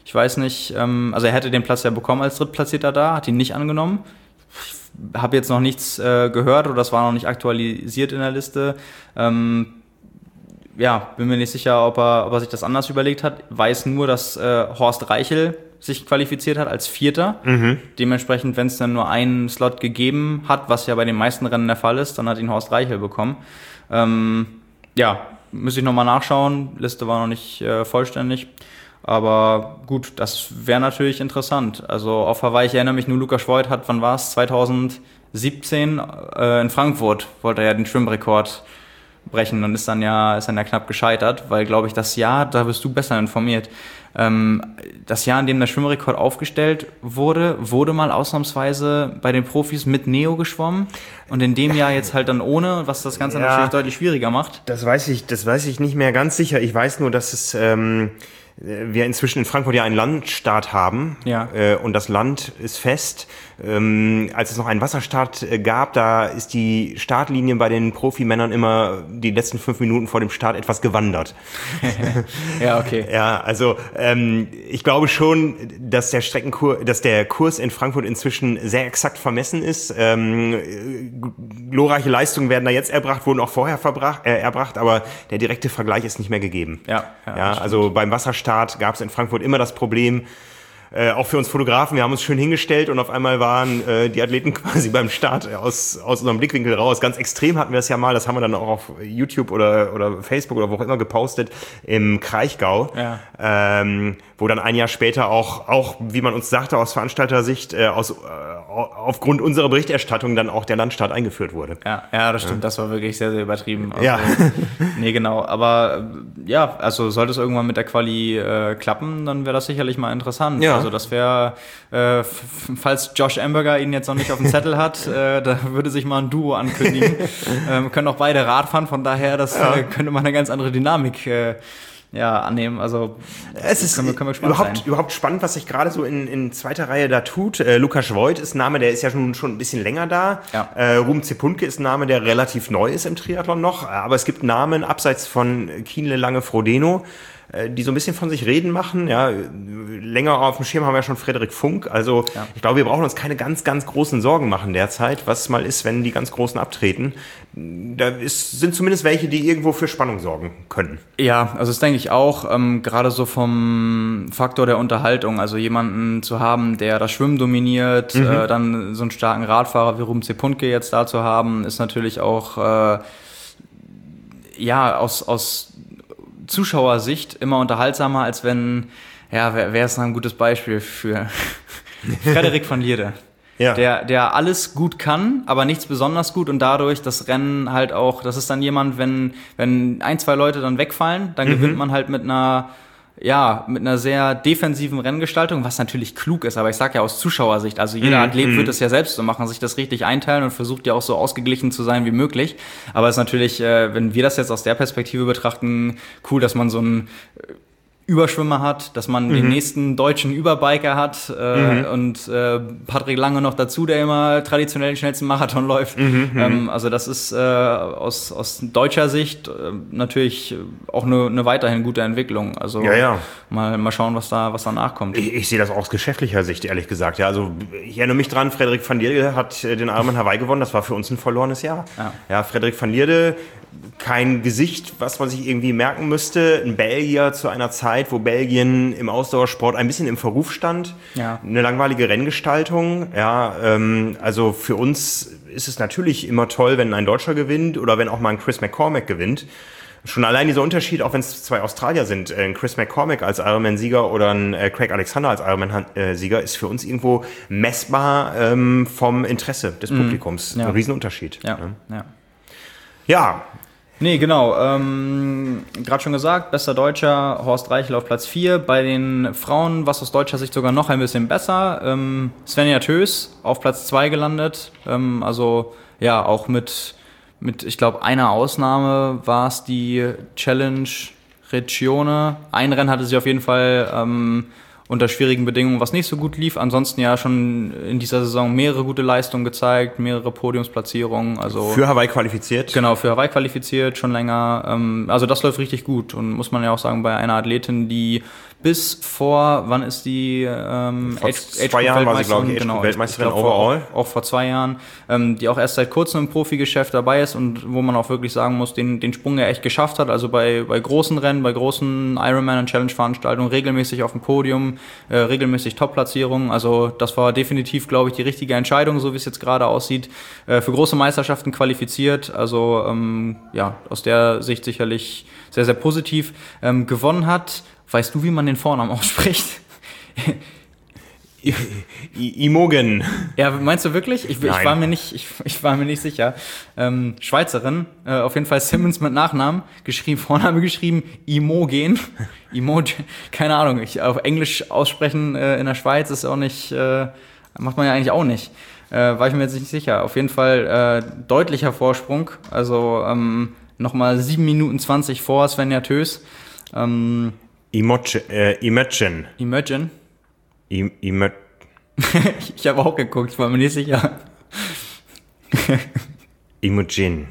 Ich weiß nicht, also er hätte den Platz ja bekommen als Drittplatzierter da, hat ihn nicht angenommen. Ich habe jetzt noch nichts gehört oder das war noch nicht aktualisiert in der Liste. Ja, bin mir nicht sicher, ob er sich das anders überlegt hat. Weiß nur, dass Horst Reichel sich qualifiziert hat als Vierter. Dementsprechend, wenn es dann nur einen Slot gegeben hat, was ja bei den meisten Rennen der Fall ist, dann hat ihn Horst Reichel bekommen. Ja, müsste ich nochmal nachschauen. Liste war noch nicht vollständig. Aber gut, das wäre natürlich interessant. Also auf Hawaii, ich erinnere mich nur, Lukas Voigt hat, wann war es? 2017 in Frankfurt wollte er ja den Schwimmrekord brechen und ist dann ja knapp gescheitert, weil, glaube ich, das Jahr, da bist du besser informiert, das Jahr, in dem der Schwimmrekord aufgestellt wurde mal ausnahmsweise bei den Profis mit Neo geschwommen und in dem Jahr jetzt halt dann ohne, was das Ganze natürlich deutlich schwieriger macht. Das weiß ich nicht mehr ganz sicher. Ich weiß nur, dass wir inzwischen in Frankfurt ja einen Landstart haben, und das Land ist fest. Als es noch einen Wasserstart gab, da ist die Startlinie bei den Profimännern immer die letzten 5 Minuten vor dem Start etwas gewandert. Ja, okay. Ja, also ich glaube schon, dass der Kurs in Frankfurt inzwischen sehr exakt vermessen ist. Glorreiche Leistungen werden da jetzt erbracht, wurden auch vorher erbracht, aber der direkte Vergleich ist nicht mehr gegeben. Ja, also beim Wasserstart gab es in Frankfurt immer das Problem, auch für uns Fotografen, wir haben uns schön hingestellt und auf einmal waren die Athleten quasi beim Start aus unserem Blickwinkel raus. Ganz extrem hatten wir es ja mal, das haben wir dann auch auf YouTube oder Facebook oder wo auch immer gepostet, im Kraichgau, wo dann ein Jahr später auch, wie man uns sagte, aus Veranstaltersicht, aufgrund unserer Berichterstattung dann auch der Landstart eingeführt wurde. Ja, das stimmt, das war wirklich sehr, sehr übertrieben. Also, nee, genau, aber ja, also sollte es irgendwann mit der Quali klappen, dann wäre das sicherlich mal interessant. Ja. Also das wäre, falls Josh Amberger ihn jetzt noch nicht auf dem Zettel hat, da würde sich mal ein Duo ankündigen. Können auch beide Rad fahren, von daher, das könnte mal eine ganz andere Dynamik annehmen. Also es ist überhaupt spannend, was sich gerade so in zweiter Reihe da tut. Lukas Voigt ist ein Name, der ist ja schon ein bisschen länger da. Ja. Ruben Zepunke ist ein Name, der relativ neu ist im Triathlon noch. Aber es gibt Namen abseits von Kienle, Lange, Frodeno, die so ein bisschen von sich reden machen. Ja, länger auf dem Schirm haben wir ja schon Frederik Funk. Also ich glaube, wir brauchen uns keine ganz, ganz großen Sorgen machen derzeit, was mal ist, wenn die ganz Großen abtreten. Sind zumindest welche, die irgendwo für Spannung sorgen können. Ja, also das denke ich auch. Gerade so vom Faktor der Unterhaltung, also jemanden zu haben, der das Schwimmen dominiert, dann so einen starken Radfahrer wie Ruben Zepunke jetzt da zu haben, ist natürlich auch aus Zuschauersicht immer unterhaltsamer, als wenn, wer ist noch ein gutes Beispiel für Frederik van Lierde. Ja. Der alles gut kann, aber nichts besonders gut und dadurch das Rennen halt auch, das ist dann jemand, wenn 1, 2 Leute dann wegfallen, dann gewinnt man halt mit einer sehr defensiven Renngestaltung, was natürlich klug ist, aber ich sag ja aus Zuschauersicht, also jeder Athlet wird es ja selbst so machen, sich das richtig einteilen und versucht ja auch so ausgeglichen zu sein wie möglich, aber es ist natürlich, wenn wir das jetzt aus der Perspektive betrachten, cool, dass man so einen Überschwimmer hat, dass man den nächsten deutschen Überbiker hat und Patrick Lange noch dazu, der immer traditionell den schnellsten Marathon läuft. Also das ist aus deutscher Sicht natürlich auch eine weiterhin gute Entwicklung. Also mal schauen, was da nachkommt. Ich sehe das auch aus geschäftlicher Sicht, ehrlich gesagt. Ja, also ich erinnere mich dran, Frederik van Lierde hat den Ironman Hawaii gewonnen. Das war für uns ein verlorenes Jahr. Ja, Frederik van Lierde, kein Gesicht, was man sich irgendwie merken müsste. Ein Belgier zu einer Zeit, wo Belgien im Ausdauersport ein bisschen im Verruf stand. Ja. Eine langweilige Renngestaltung. Ja, also für uns ist es natürlich immer toll, wenn ein Deutscher gewinnt oder wenn auch mal ein Chris McCormack gewinnt. Schon allein dieser Unterschied, auch wenn es 2 Australier sind, ein Chris McCormack als Ironman-Sieger oder ein Craig Alexander als Ironman-Sieger, ist für uns irgendwo messbar vom Interesse des Publikums. Ein Riesenunterschied. Ja. Nee, genau. Gerade schon gesagt, bester Deutscher, Horst Reichel auf Platz 4. Bei den Frauen, was aus deutscher Sicht sogar noch ein bisschen besser. Svenja Tös auf Platz 2 gelandet. Also ja, auch mit ich glaube, einer Ausnahme war es die Challenge Regione. Ein Rennen hatte sie auf jeden Fall unter schwierigen Bedingungen, was nicht so gut lief. Ansonsten ja schon in dieser Saison mehrere gute Leistungen gezeigt, mehrere Podiumsplatzierungen. Also für Hawaii qualifiziert? Genau, für Hawaii qualifiziert, schon länger. Also das läuft richtig gut und muss man ja auch sagen, bei einer Athletin, die bis vor, wann ist die vor 2 Jahren war sie, glaube ich, Weltmeisterin overall. Auch vor 2 Jahren, die auch erst seit kurzem im Profigeschäft dabei ist und wo man auch wirklich sagen muss, den Sprung ja echt geschafft hat. Also bei großen Rennen, bei großen Ironman- und Challenge-Veranstaltungen regelmäßig auf dem Podium, regelmäßig Top-Platzierungen. Also das war definitiv, glaube ich, die richtige Entscheidung, so wie es jetzt gerade aussieht. Für große Meisterschaften qualifiziert. Also ja, aus der Sicht sicherlich sehr, sehr positiv. Gewonnen hat. Weißt du, wie man den Vornamen ausspricht? Imogen. Ja, meinst du wirklich? Ich war mir nicht sicher. Schweizerin, auf jeden Fall Simmons mit Nachnamen, Vorname geschrieben, Imogen. Keine Ahnung, auf Englisch aussprechen in der Schweiz ist auch nicht, macht man ja eigentlich auch nicht. War ich mir jetzt nicht sicher. Auf jeden Fall deutlicher Vorsprung, also nochmal 7 Minuten 20 vor Svenja Tös. Imogen. Ich habe auch geguckt, ich war mir nicht sicher. Imogen.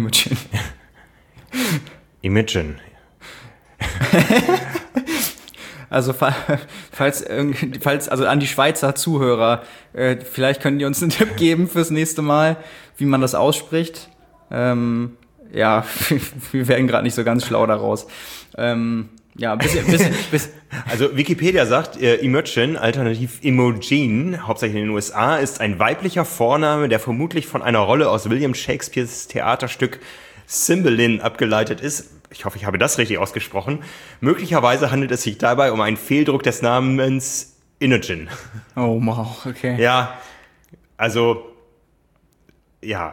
Also falls also an die Schweizer Zuhörer, vielleicht können die uns einen Tipp geben fürs nächste Mal, wie man das ausspricht. Ja, wir werden gerade nicht so ganz schlau daraus. Ja, bisschen. Also Wikipedia sagt, Imogen, alternativ Imogen, hauptsächlich in den USA, ist ein weiblicher Vorname, der vermutlich von einer Rolle aus William Shakespeares Theaterstück Cymbeline abgeleitet ist. Ich hoffe, ich habe das richtig ausgesprochen. Möglicherweise handelt es sich dabei um einen Fehldruck des Namens Imogen. Oh, wow, okay. Ja, also, ja.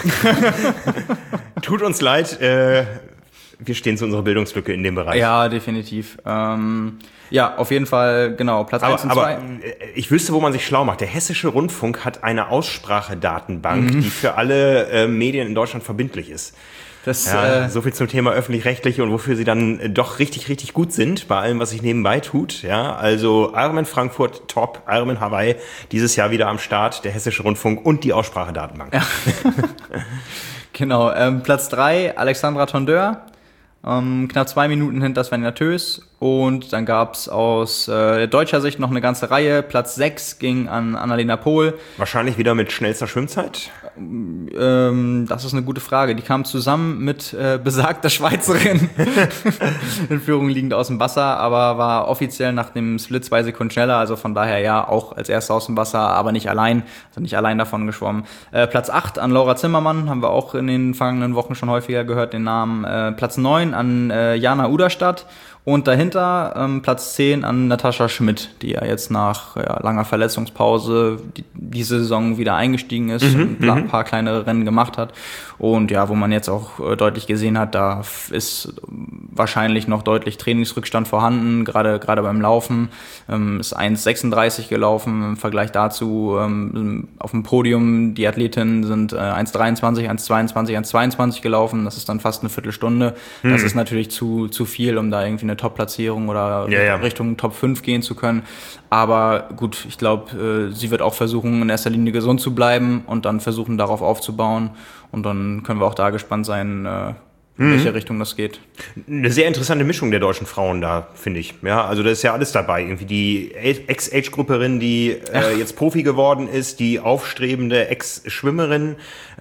Tut uns leid, wir stehen zu unserer Bildungslücke in dem Bereich. Ja, definitiv. Ja, auf jeden Fall, genau, Platz 1 und 2. Aber ich wüsste, wo man sich schlau macht. Der Hessische Rundfunk hat eine Aussprachedatenbank, die für alle Medien in Deutschland verbindlich ist. So viel zum Thema öffentlich-rechtliche und wofür sie dann doch richtig, richtig gut sind bei allem, was sich nebenbei tut. Ja, also Ironman Frankfurt top, Ironman Hawaii dieses Jahr wieder am Start, der Hessische Rundfunk und die Aussprachedatenbank. Ja. Genau, Platz 3, Alexandra Tondeur. Knapp 2 Minuten hinter Svenja Tös. Und dann gab's aus deutscher Sicht noch eine ganze Reihe. Platz 6 ging an Annalena Pohl. Wahrscheinlich wieder mit schnellster Schwimmzeit? Das ist eine gute Frage. Die kam zusammen mit besagter Schweizerin in Führung liegend aus dem Wasser, aber war offiziell nach dem Split 2 Sekunden schneller. Also von daher ja auch als Erster aus dem Wasser, aber nicht allein. Also nicht allein davon geschwommen. Platz 8 an Laura Zimmermann. Haben wir auch in den vergangenen Wochen schon häufiger gehört, den Namen. Platz 9 an Jana Uderstadt. Und dahinter Platz 10 an Natascha Schmidt, die ja jetzt nach langer Verletzungspause diese Saison wieder eingestiegen ist und ein paar kleinere Rennen gemacht hat. Und ja, wo man jetzt auch deutlich gesehen hat, da ist wahrscheinlich noch deutlich Trainingsrückstand vorhanden, gerade beim Laufen. Ist 1,36 gelaufen im Vergleich dazu. Auf dem Podium, die Athletinnen sind 1,23, 1,22, 1,22 gelaufen. Das ist dann fast eine Viertelstunde. Das ist natürlich zu viel, um da irgendwie eine Top-Platzierung oder Richtung Top 5 gehen zu können. Aber gut, ich glaube, sie wird auch versuchen, in erster Linie gesund zu bleiben und dann versuchen, darauf aufzubauen. Und dann können wir auch da gespannt sein, in welche Richtung das geht. Eine sehr interessante Mischung der deutschen Frauen da, finde ich. Ja, also da ist ja alles dabei. Irgendwie die Ex-Age-Grupperin, die jetzt Profi geworden ist, die aufstrebende Ex-Schwimmerin,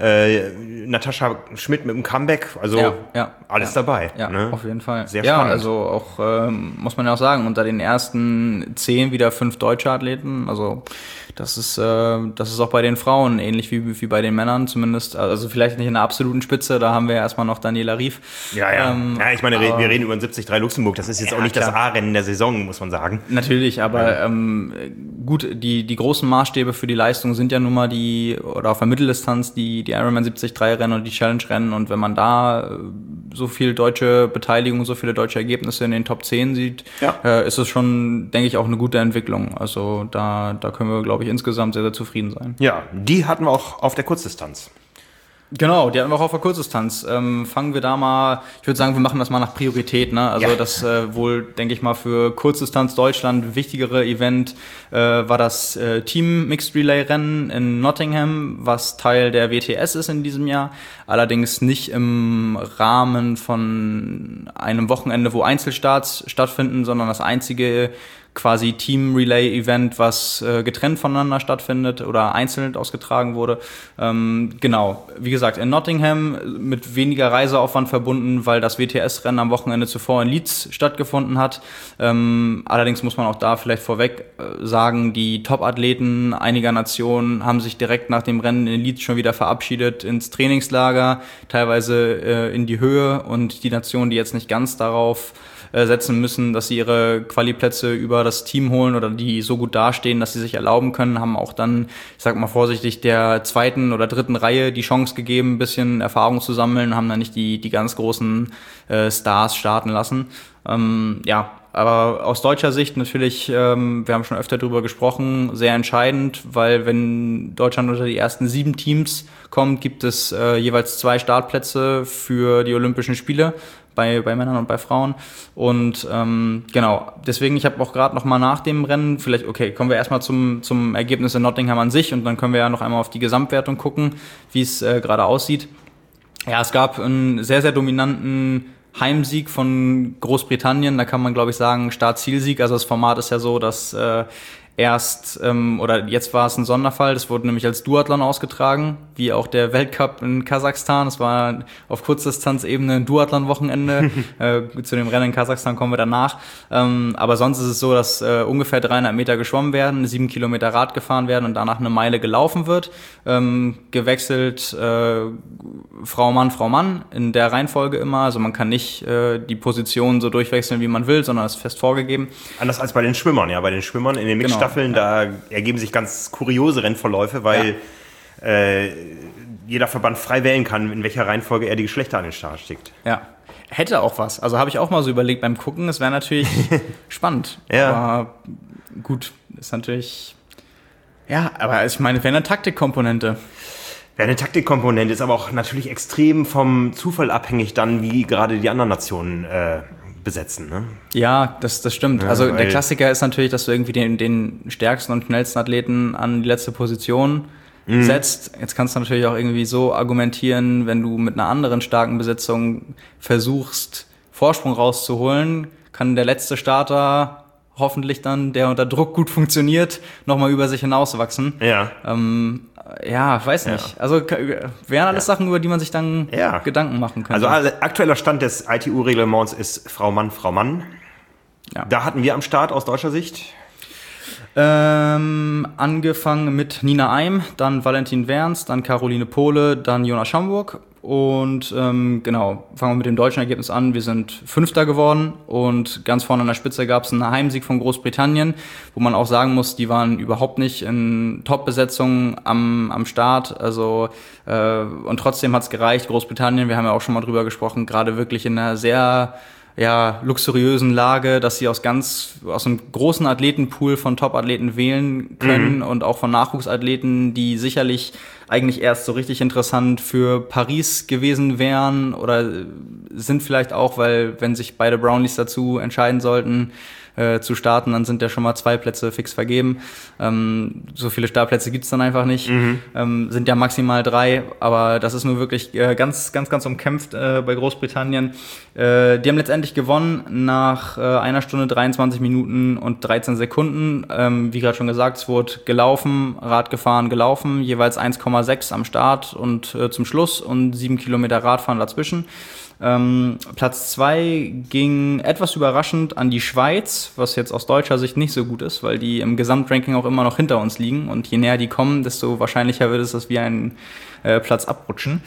Natascha Schmidt mit dem Comeback, also alles dabei. Ja, ne? Auf jeden Fall. Sehr spannend. Also auch, muss man ja auch sagen, unter den ersten 10 wieder 5 deutsche Athleten, also das ist auch bei den Frauen ähnlich wie bei den Männern zumindest. Also vielleicht nicht in der absoluten Spitze, da haben wir ja erstmal noch Daniela Rief. Ja, ich meine, wir reden über ein 73 Luxemburg. Das ist jetzt auch nicht klar. Das A-Rennen der Saison, muss man sagen. Natürlich, aber gut, die großen Maßstäbe für die Leistung sind ja nun mal oder auf der Mitteldistanz die Ironman 73 Rennen und die Challenge-Rennen. Und wenn man da so viel deutsche Beteiligung, so viele deutsche Ergebnisse in den Top 10 sieht, ist es schon, denke ich, auch eine gute Entwicklung. Also da können wir, glaube ich, insgesamt sehr, sehr zufrieden sein. Ja, die hatten wir auch auf der Kurzdistanz. Genau, die hatten wir auch auf der Kurzdistanz. Fangen wir da mal, ich würde sagen, wir machen das mal nach Priorität. Ne? Also das wohl, denke ich mal, für Kurzdistanz Deutschland wichtigere Event war das Team Mixed Relay Rennen in Nottingham, was Teil der WTS ist in diesem Jahr. Allerdings nicht im Rahmen von einem Wochenende, wo Einzelstarts stattfinden, sondern das einzige quasi Team-Relay-Event, was getrennt voneinander stattfindet oder einzeln ausgetragen wurde. Genau, wie gesagt, in Nottingham mit weniger Reiseaufwand verbunden, weil das WTS-Rennen am Wochenende zuvor in Leeds stattgefunden hat. Allerdings muss man auch da vielleicht vorweg sagen, die Top-Athleten einiger Nationen haben sich direkt nach dem Rennen in Leeds schon wieder verabschiedet ins Trainingslager, teilweise in die Höhe, und die Nationen, die jetzt nicht ganz darauf setzen müssen, dass sie ihre Quali-Plätze über das Team holen oder die so gut dastehen, dass sie sich erlauben können, haben auch dann, ich sag mal vorsichtig, der zweiten oder dritten Reihe die Chance gegeben, ein bisschen Erfahrung zu sammeln, haben dann nicht die ganz großen Stars starten lassen. Aber aus deutscher Sicht natürlich, wir haben schon öfter drüber gesprochen, sehr entscheidend, weil wenn Deutschland unter die ersten 7 Teams kommt, gibt es jeweils 2 Startplätze für die Olympischen Spiele bei Männern und bei Frauen. Und genau, deswegen, ich habe auch gerade noch mal nach dem Rennen, vielleicht, okay, kommen wir erstmal zum Ergebnis in Nottingham an sich und dann können wir ja noch einmal auf die Gesamtwertung gucken, wie es gerade aussieht. Ja, es gab einen sehr, sehr dominanten Heimsieg von Großbritannien, da kann man, glaube ich, sagen, Start-Zielsieg. Also das Format ist ja so, dass oder jetzt war es ein Sonderfall, das wurde nämlich als Duathlon ausgetragen, wie auch der Weltcup in Kasachstan. Es war auf Kurzdistanzebene ein Duathlon-Wochenende. Zu dem Rennen in Kasachstan kommen wir danach. Aber sonst ist es so, dass ungefähr 300 Meter geschwommen werden, 7 Kilometer Rad gefahren werden und danach eine Meile gelaufen wird. Gewechselt Frau, Mann in der Reihenfolge immer. Also man kann nicht die Position so durchwechseln, wie man will, sondern es ist fest vorgegeben. Anders als bei den Schwimmern, ja. Bei den Schwimmern in den Mixstaffeln, da ergeben sich ganz kuriose Rennverläufe, weil jeder Verband frei wählen kann, in welcher Reihenfolge er die Geschlechter an den Start schickt. Ja, hätte auch was. Also habe ich auch mal so überlegt beim Gucken, es wäre natürlich spannend. Ja. Aber gut, ist natürlich, ja, aber ich meine, wäre eine Taktikkomponente. Wäre eine Taktikkomponente, ist aber auch natürlich extrem vom Zufall abhängig dann, wie gerade die anderen Nationen besetzen, ne? Ja, das stimmt. Ja, also der Klassiker ist natürlich, dass du irgendwie den stärksten und schnellsten Athleten an die letzte Position setzt. Jetzt kannst du natürlich auch irgendwie so argumentieren, wenn du mit einer anderen starken Besetzung versuchst, Vorsprung rauszuholen, kann der letzte Starter hoffentlich dann, der unter Druck gut funktioniert, nochmal über sich hinauswachsen. Ja. Weiß nicht. Ja. Also wären alles Sachen, über die man sich dann Gedanken machen könnte. Also aktueller Stand des ITU-Reglements ist Frau, Mann. Ja. Da hatten wir am Start aus deutscher Sicht? Angefangen mit Nina Eim, dann Valentin Werns, dann Caroline Pohle, dann Jonas Schamburg. Und genau, fangen wir mit dem deutschen Ergebnis an. Wir sind Fünfter geworden und ganz vorne an der Spitze gab es einen Heimsieg von Großbritannien, wo man auch sagen muss, die waren überhaupt nicht in Top-Besetzung am Start. Also und trotzdem hat es gereicht. Großbritannien, wir haben ja auch schon mal drüber gesprochen, gerade wirklich in einer sehr luxuriösen Lage, dass sie aus einem großen Athletenpool von Top-Athleten wählen können und auch von Nachwuchsathleten, die sicherlich eigentlich erst so richtig interessant für Paris gewesen wären oder sind vielleicht auch, weil wenn sich beide Brownlees dazu entscheiden sollten, zu starten, dann sind ja schon mal 2 Plätze fix vergeben. So viele Startplätze gibt's dann einfach nicht. Sind ja maximal 3, aber das ist nur wirklich ganz umkämpft bei Großbritannien. Die haben letztendlich gewonnen nach 1 Stunde 23 Minuten und 13 Sekunden. Wie gerade schon gesagt, es wurde gelaufen, Rad gefahren, gelaufen, jeweils 1,6 am Start und zum Schluss und 7 Kilometer Radfahren dazwischen. Platz 2 ging etwas überraschend an die Schweiz, was jetzt aus deutscher Sicht nicht so gut ist, weil die im Gesamtranking auch immer noch hinter uns liegen und je näher die kommen, desto wahrscheinlicher wird es, dass wir einen Platz abrutschen.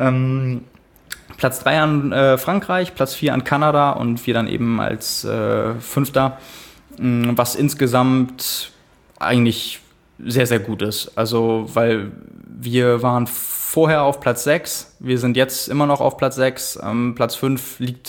Platz 3 an Frankreich, Platz 4 an Kanada und wir dann eben als Fünfter, was insgesamt eigentlich sehr, sehr gut ist. Also, weil wir waren vorher auf Platz 6, wir sind jetzt immer noch auf Platz 6, Platz 5 liegt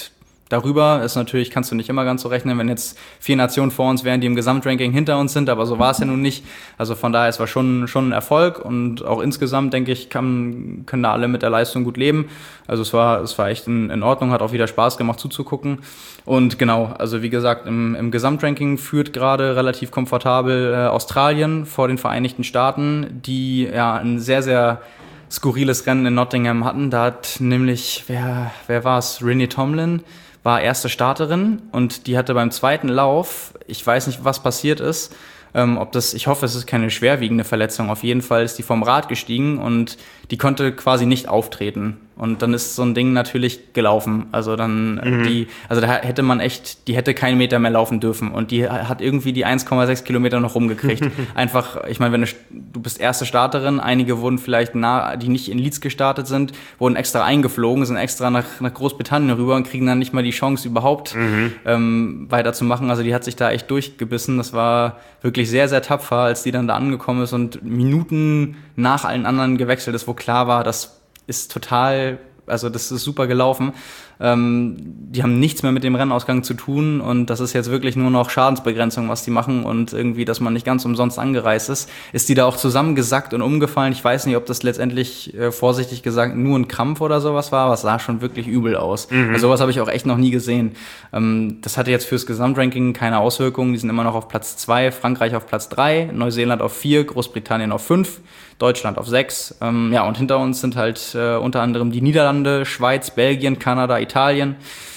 Darüber ist natürlich, kannst du nicht immer ganz so rechnen, wenn jetzt 4 Nationen vor uns wären, die im Gesamtranking hinter uns sind, aber so war es ja nun nicht. Also von daher, es war schon ein Erfolg und auch insgesamt, denke ich, können da alle mit der Leistung gut leben. Also es war echt in Ordnung, hat auch wieder Spaß gemacht zuzugucken. Und genau, also wie gesagt, im Gesamtranking führt gerade relativ komfortabel Australien vor den Vereinigten Staaten, die ja ein sehr, sehr skurriles Rennen in Nottingham hatten. Da hat nämlich, wer war es? Renee Tomlin war erste Starterin und die hatte beim zweiten Lauf, ich weiß nicht, was passiert ist, ich hoffe, es ist keine schwerwiegende Verletzung. Auf jeden Fall ist die vom Rad gestiegen und die konnte quasi nicht auftreten. Und dann ist so ein Ding natürlich gelaufen. Also dann da hätte man die hätte keinen Meter mehr laufen dürfen. Und die hat irgendwie die 1,6 Kilometer noch rumgekriegt. Einfach, ich meine, du bist erste Starterin, einige wurden vielleicht die nicht in Leeds gestartet sind, wurden extra eingeflogen, sind extra nach Großbritannien rüber und kriegen dann nicht mal die Chance überhaupt weiterzumachen. Also die hat sich da echt durchgebissen. Das war wirklich sehr, sehr tapfer, als die dann da angekommen ist und Minuten nach allen anderen gewechselt ist, wo klar war, das ist super gelaufen. Die haben nichts mehr mit dem Rennausgang zu tun und das ist jetzt wirklich nur noch Schadensbegrenzung, was die machen und irgendwie, dass man nicht ganz umsonst angereist ist. Ist die da auch zusammengesackt und umgefallen? Ich weiß nicht, ob das letztendlich, vorsichtig gesagt, nur ein Krampf oder sowas war, aber es sah schon wirklich übel aus. Also sowas habe ich auch echt noch nie gesehen. Das hatte jetzt fürs Gesamtranking keine Auswirkungen. Die sind immer noch auf Platz 2, Frankreich auf Platz 3, Neuseeland auf 4, Großbritannien auf 5, Deutschland auf 6. Und hinter uns sind halt unter anderem die Niederlande, Schweiz, Belgien, Kanada, Italien.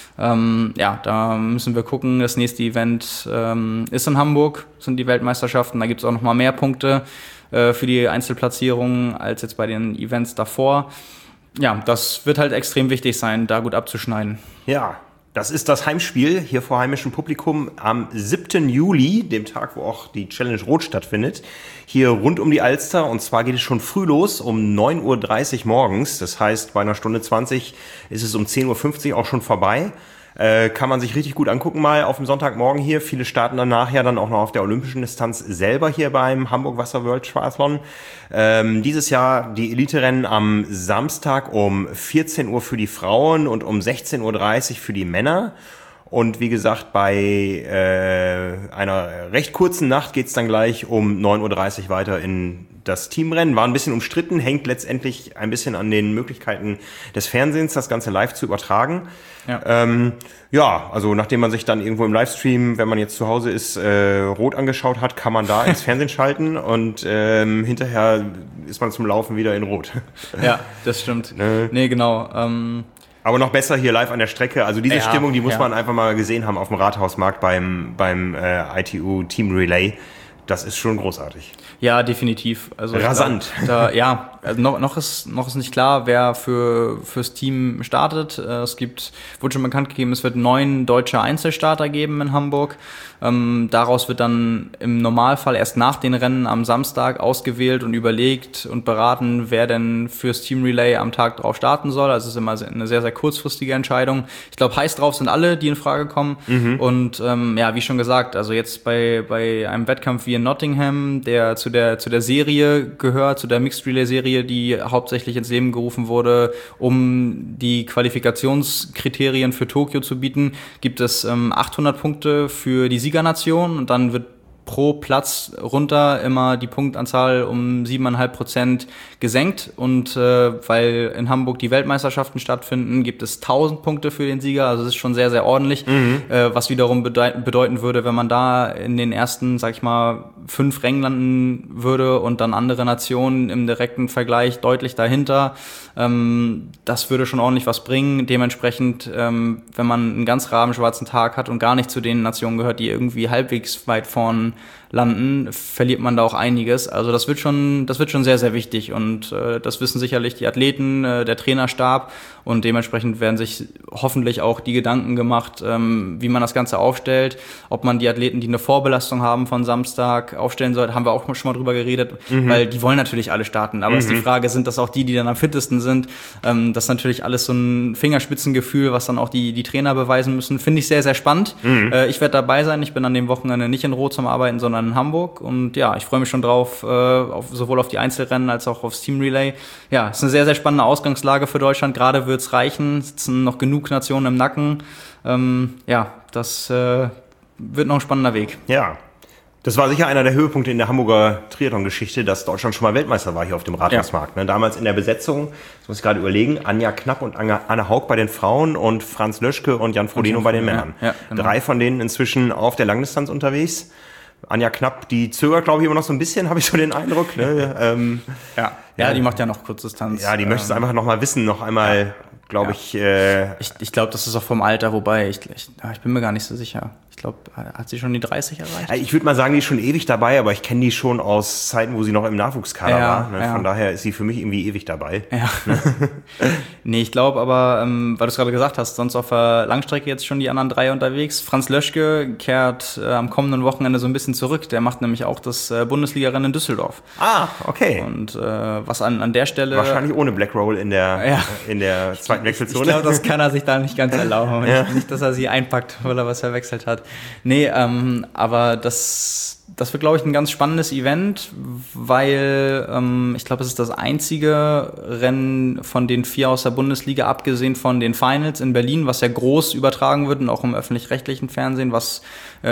Da müssen wir gucken. Das nächste Event ist in Hamburg, sind die Weltmeisterschaften. Da gibt es auch noch mal mehr Punkte für die Einzelplatzierungen als jetzt bei den Events davor. Ja, das wird halt extrem wichtig sein, da gut abzuschneiden. Ja, das ist das Heimspiel hier vor heimischem Publikum am 7. Juli, dem Tag, wo auch die Challenge Rot stattfindet. Hier rund um die Alster, und zwar geht es schon früh los, um 9.30 Uhr morgens. Das heißt, bei einer Stunde 20 ist es um 10.50 Uhr auch schon vorbei. Kann man sich richtig gut angucken mal auf dem Sonntagmorgen hier. Viele starten dann nachher dann auch noch auf der olympischen Distanz selber hier beim Hamburg Wasser World Triathlon. Dieses Jahr die Elite-Rennen am Samstag um 14 Uhr für die Frauen und um 16.30 Uhr für die Männer. Und wie gesagt, bei einer recht kurzen Nacht geht's dann gleich um 9.30 Uhr weiter in das Teamrennen. War ein bisschen umstritten, hängt letztendlich ein bisschen an den Möglichkeiten des Fernsehens, das Ganze live zu übertragen. Ja. Also nachdem man sich dann irgendwo im Livestream, wenn man jetzt zu Hause ist, Rot angeschaut hat, kann man da ins Fernsehen schalten und hinterher ist man zum Laufen wieder in Rot. Ja, das stimmt. Nee, genau. Aber noch besser hier live an der Strecke. Also diese Stimmung, die muss man einfach mal gesehen haben auf dem Rathausmarkt beim ITU Team Relay. Das ist schon großartig. Ja, definitiv. Also rasant. Noch ist nicht klar, wer fürs Team startet. Wurde schon bekannt gegeben, es wird 9 deutsche Einzelstarter geben in Hamburg. Daraus wird dann im Normalfall erst nach den Rennen am Samstag ausgewählt und überlegt und beraten, wer denn fürs Team Relay am Tag drauf starten soll. Also es ist immer eine sehr, sehr kurzfristige Entscheidung. Ich glaube, heiß drauf sind alle, die in Frage kommen. Und wie schon gesagt, also jetzt bei einem Wettkampf wie in Nottingham, der zu der Serie gehört, zu der Mixed Relay Serie, die hauptsächlich ins Leben gerufen wurde, um die Qualifikationskriterien für Tokio zu bieten, gibt es 800 Punkte für die Siegernation und dann wird pro Platz runter immer die Punktanzahl um 7,5% gesenkt und weil in Hamburg die Weltmeisterschaften stattfinden, gibt es 1000 Punkte für den Sieger, also das ist schon sehr, sehr ordentlich, was wiederum bedeuten würde, wenn man da in den ersten, 5 Rängen landen würde und dann andere Nationen im direkten Vergleich deutlich dahinter, das würde schon ordentlich was bringen. Dementsprechend, wenn man einen ganz rabenschwarzen Tag hat und gar nicht zu den Nationen gehört, die irgendwie halbwegs weit vorn landen, verliert man da auch einiges. Also das wird schon sehr, sehr wichtig und das wissen sicherlich die Athleten, der Trainerstab und dementsprechend werden sich hoffentlich auch die Gedanken gemacht, wie man das Ganze aufstellt, ob man die Athleten, die eine Vorbelastung haben von Samstag, aufstellen sollte, haben wir auch schon mal drüber geredet, weil die wollen natürlich alle starten, aber ist die Frage, sind das auch die dann am fittesten sind? Das ist natürlich alles so ein Fingerspitzengefühl, was dann auch die Trainer beweisen müssen. Finde ich sehr, sehr spannend. Ich werde dabei sein, ich bin an dem Wochenende nicht in Rot zum Arbeiten, arbeiten, sondern in Hamburg. Und ja, ich freue mich schon drauf, sowohl auf die Einzelrennen als auch aufs Team Relay. Ja, es ist eine sehr, sehr spannende Ausgangslage für Deutschland. Gerade wird es reichen, sitzen noch genug Nationen im Nacken. Das wird noch ein spannender Weg. Ja. Das war sicher einer der Höhepunkte in der Hamburger Triathlon-Geschichte, dass Deutschland schon mal Weltmeister war hier auf dem Radrennmarkt. Ja. Damals in der Besetzung, das muss ich gerade überlegen, Anja Knapp und Anne Haug bei den Frauen und Franz Löschke und Jan Frodeno bei den Männern. Ja, genau. 3 von denen inzwischen auf der Langdistanz unterwegs. Anja Knapp, die zögert, glaube ich, immer noch so ein bisschen, habe ich so den Eindruck. Ne? Die macht ja noch Kurzdistanz. Ja, die möchte es einfach noch mal wissen, noch einmal, glaube ich. Ich glaube, das ist auch vom Alter, wobei ich bin mir gar nicht so sicher. Ich glaube, hat sie schon die 30 erreicht? Ich würde mal sagen, die ist schon ewig dabei, aber ich kenne die schon aus Zeiten, wo sie noch im Nachwuchskader war. Ne? Ja. Von daher ist sie für mich irgendwie ewig dabei. Ja. Nee, ich glaube aber, weil du es gerade gesagt hast, sonst auf der Langstrecke jetzt schon die anderen 3 unterwegs. Franz Löschke kehrt am kommenden Wochenende so ein bisschen zurück. Der macht nämlich auch das Bundesliga-Rennen in Düsseldorf. Ah, okay. Und was an der Stelle... Wahrscheinlich ohne Black Roll in der zweiten Wechselzone. Ich glaube, das kann er sich da nicht ganz erlauben. Ja. Nicht, dass er sie einpackt, weil er was verwechselt hat. Nee, aber das wird, glaube ich, ein ganz spannendes Event, weil ich glaube, es ist das einzige Rennen von den 4 aus der Bundesliga, abgesehen von den Finals in Berlin, was ja groß übertragen wird und auch im öffentlich-rechtlichen Fernsehen, was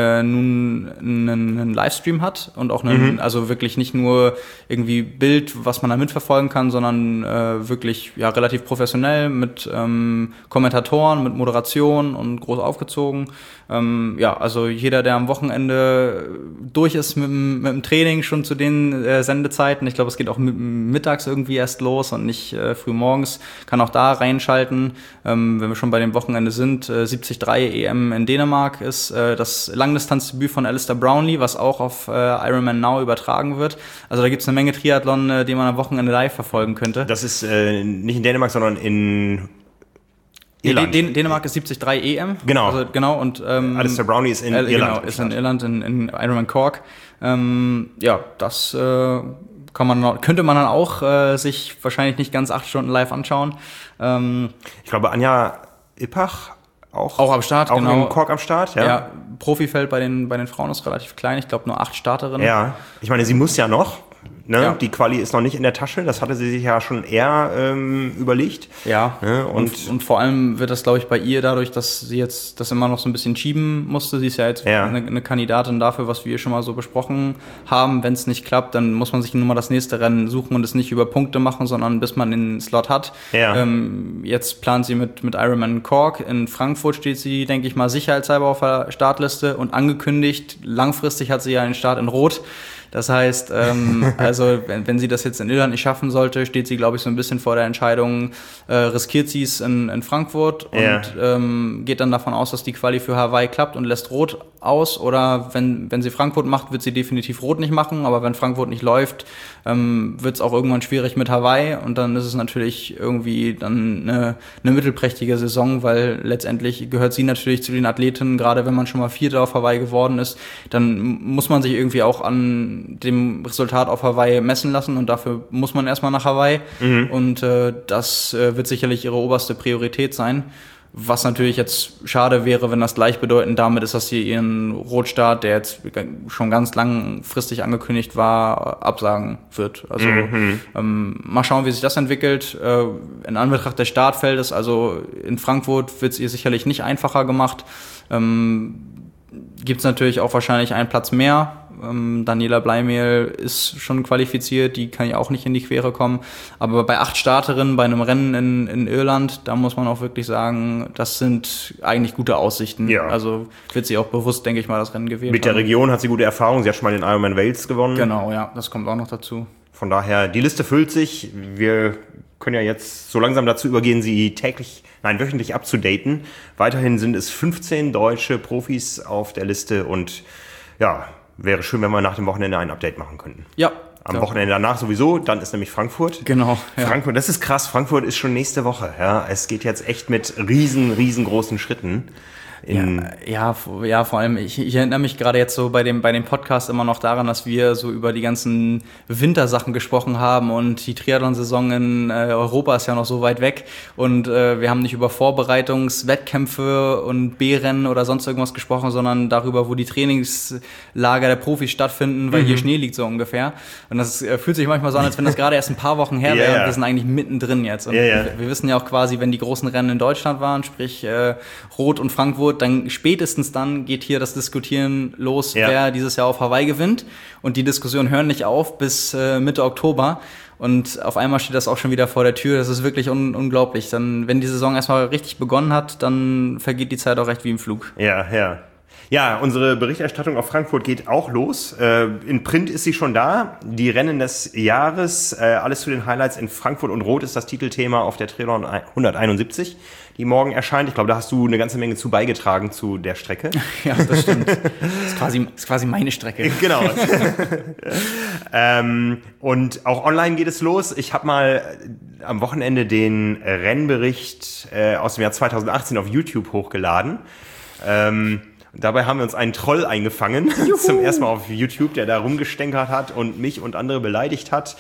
nun einen Livestream hat und auch also wirklich nicht nur irgendwie Bild, was man da mitverfolgen kann, sondern wirklich relativ professionell mit Kommentatoren, mit Moderation und groß aufgezogen. Also jeder, der am Wochenende durch ist mit dem Training schon zu den Sendezeiten, ich glaube, es geht auch mittags irgendwie erst los und nicht früh morgens, kann auch da reinschalten. Wenn wir schon bei dem Wochenende sind, 73 EM in Dänemark ist das Langdistanzdebüt von Alistair Brownlee, was auch auf Ironman Now übertragen wird. Also da gibt es eine Menge Triathlon, den man am Wochenende live verfolgen könnte. Das ist nicht in Dänemark, sondern in Irland. Dänemark ist 73 EM. Genau. Also, genau, und Alistair Brownlee ist in Irland. Genau, ist in Irland, in Ironman Cork. Das könnte man dann auch sich wahrscheinlich nicht ganz 8 Stunden live anschauen. Ich glaube, Anja Ippach auch am Start, auch genau. im Cork am Start, ja. Ja, Profifeld bei den Frauen ist relativ klein. Ich glaube, nur 8 Starterinnen. Ja, ich meine, sie muss ja noch. Ne? Ja. Die Quali ist noch nicht in der Tasche, das hatte sie sich ja schon eher überlegt. Ja, ne? Und vor allem wird das, glaube ich, bei ihr dadurch, dass sie jetzt das immer noch so ein bisschen schieben musste. Sie ist ja jetzt eine Kandidatin dafür, was wir schon mal so besprochen haben. Wenn es nicht klappt, dann muss man sich nur mal das nächste Rennen suchen und es nicht über Punkte machen, sondern bis man den Slot hat. Ja. Jetzt plant sie mit Ironman Cork. In Frankfurt steht sie, denke ich mal, sicherheitshalber auf der Startliste und angekündigt, langfristig hat sie ja einen Start in Rot. Das heißt, also wenn sie das jetzt in Irland nicht schaffen sollte, steht sie, glaube ich, so ein bisschen vor der Entscheidung, riskiert sie es in Frankfurt und geht dann davon aus, dass die Quali für Hawaii klappt und lässt Rot aus. Oder wenn sie Frankfurt macht, wird sie definitiv Rot nicht machen. Aber wenn Frankfurt nicht läuft, wird es auch irgendwann schwierig mit Hawaii. Und dann ist es natürlich irgendwie dann eine mittelprächtige Saison, weil letztendlich gehört sie natürlich zu den Athletinnen, gerade wenn man schon mal Vierter auf Hawaii geworden ist, dann muss man sich irgendwie auch an dem Resultat auf Hawaii messen lassen und dafür muss man erstmal nach Hawaii und das wird sicherlich ihre oberste Priorität sein. Was natürlich jetzt schade wäre, wenn das gleichbedeutend damit ist, dass sie ihren Rotstart, der jetzt schon ganz langfristig angekündigt war, absagen wird. Also mal schauen, wie sich das entwickelt. In Anbetracht des Startfeldes, also in Frankfurt wird es ihr sicherlich nicht einfacher gemacht. Gibt es natürlich auch wahrscheinlich einen Platz mehr. Daniela Bleimehl ist schon qualifiziert, die kann ja auch nicht in die Quere kommen. Aber bei 8 Starterinnen bei einem Rennen in Irland, da muss man auch wirklich sagen, das sind eigentlich gute Aussichten. Ja. Also wird sie auch bewusst, denke ich mal, das Rennen gewählt mit der Region hat sie gute Erfahrungen. Sie hat schon mal den Ironman Wales gewonnen. Genau, ja, das kommt auch noch dazu. Von daher, die Liste füllt sich. Wir können ja jetzt so langsam dazu übergehen, sie wöchentlich abzudaten. Weiterhin sind es 15 deutsche Profis auf der Liste und ja, wäre schön, wenn wir nach dem Wochenende ein Update machen könnten. Ja. Am Wochenende danach sowieso, dann ist nämlich Frankfurt. Genau. Ja. Frankfurt, das ist krass, Frankfurt ist schon nächste Woche. Ja, es geht jetzt echt mit riesengroßen Schritten. Ja, vor allem, ich erinnere mich gerade jetzt so bei dem Podcast immer noch daran, dass wir so über die ganzen Wintersachen gesprochen haben und die Triathlon-Saison in Europa ist ja noch so weit weg und wir haben nicht über Vorbereitungswettkämpfe und B-Rennen oder sonst irgendwas gesprochen, sondern darüber, wo die Trainingslager der Profis stattfinden, weil hier Schnee liegt so ungefähr. Und das fühlt sich manchmal so an, als wenn das gerade erst ein paar Wochen her wäre und wir sind eigentlich mittendrin jetzt. Und wir wissen ja auch quasi, wenn die großen Rennen in Deutschland waren, sprich Rot und Frankfurt, dann spätestens dann geht hier das Diskutieren los, wer dieses Jahr auf Hawaii gewinnt. Und die Diskussionen hören nicht auf bis Mitte Oktober. Und auf einmal steht das auch schon wieder vor der Tür. Das ist wirklich unglaublich. Dann, wenn die Saison erstmal richtig begonnen hat, dann vergeht die Zeit auch recht wie im Flug. Ja, unsere Berichterstattung auf Frankfurt geht auch los. In Print ist sie schon da. Die Rennen des Jahres, alles zu den Highlights in Frankfurt und Rot ist das Titelthema auf der Triathlon 171, die morgen erscheint. Ich glaube, da hast du eine ganze Menge zu beigetragen zu der Strecke. Ja, das stimmt. Das ist quasi meine Strecke. Genau. Und auch online geht es los. Ich habe mal am Wochenende den Rennbericht aus dem Jahr 2018 auf YouTube hochgeladen. Dabei haben wir uns einen Troll eingefangen, zum ersten Mal auf YouTube, der da rumgestänkert hat und mich und andere beleidigt hat.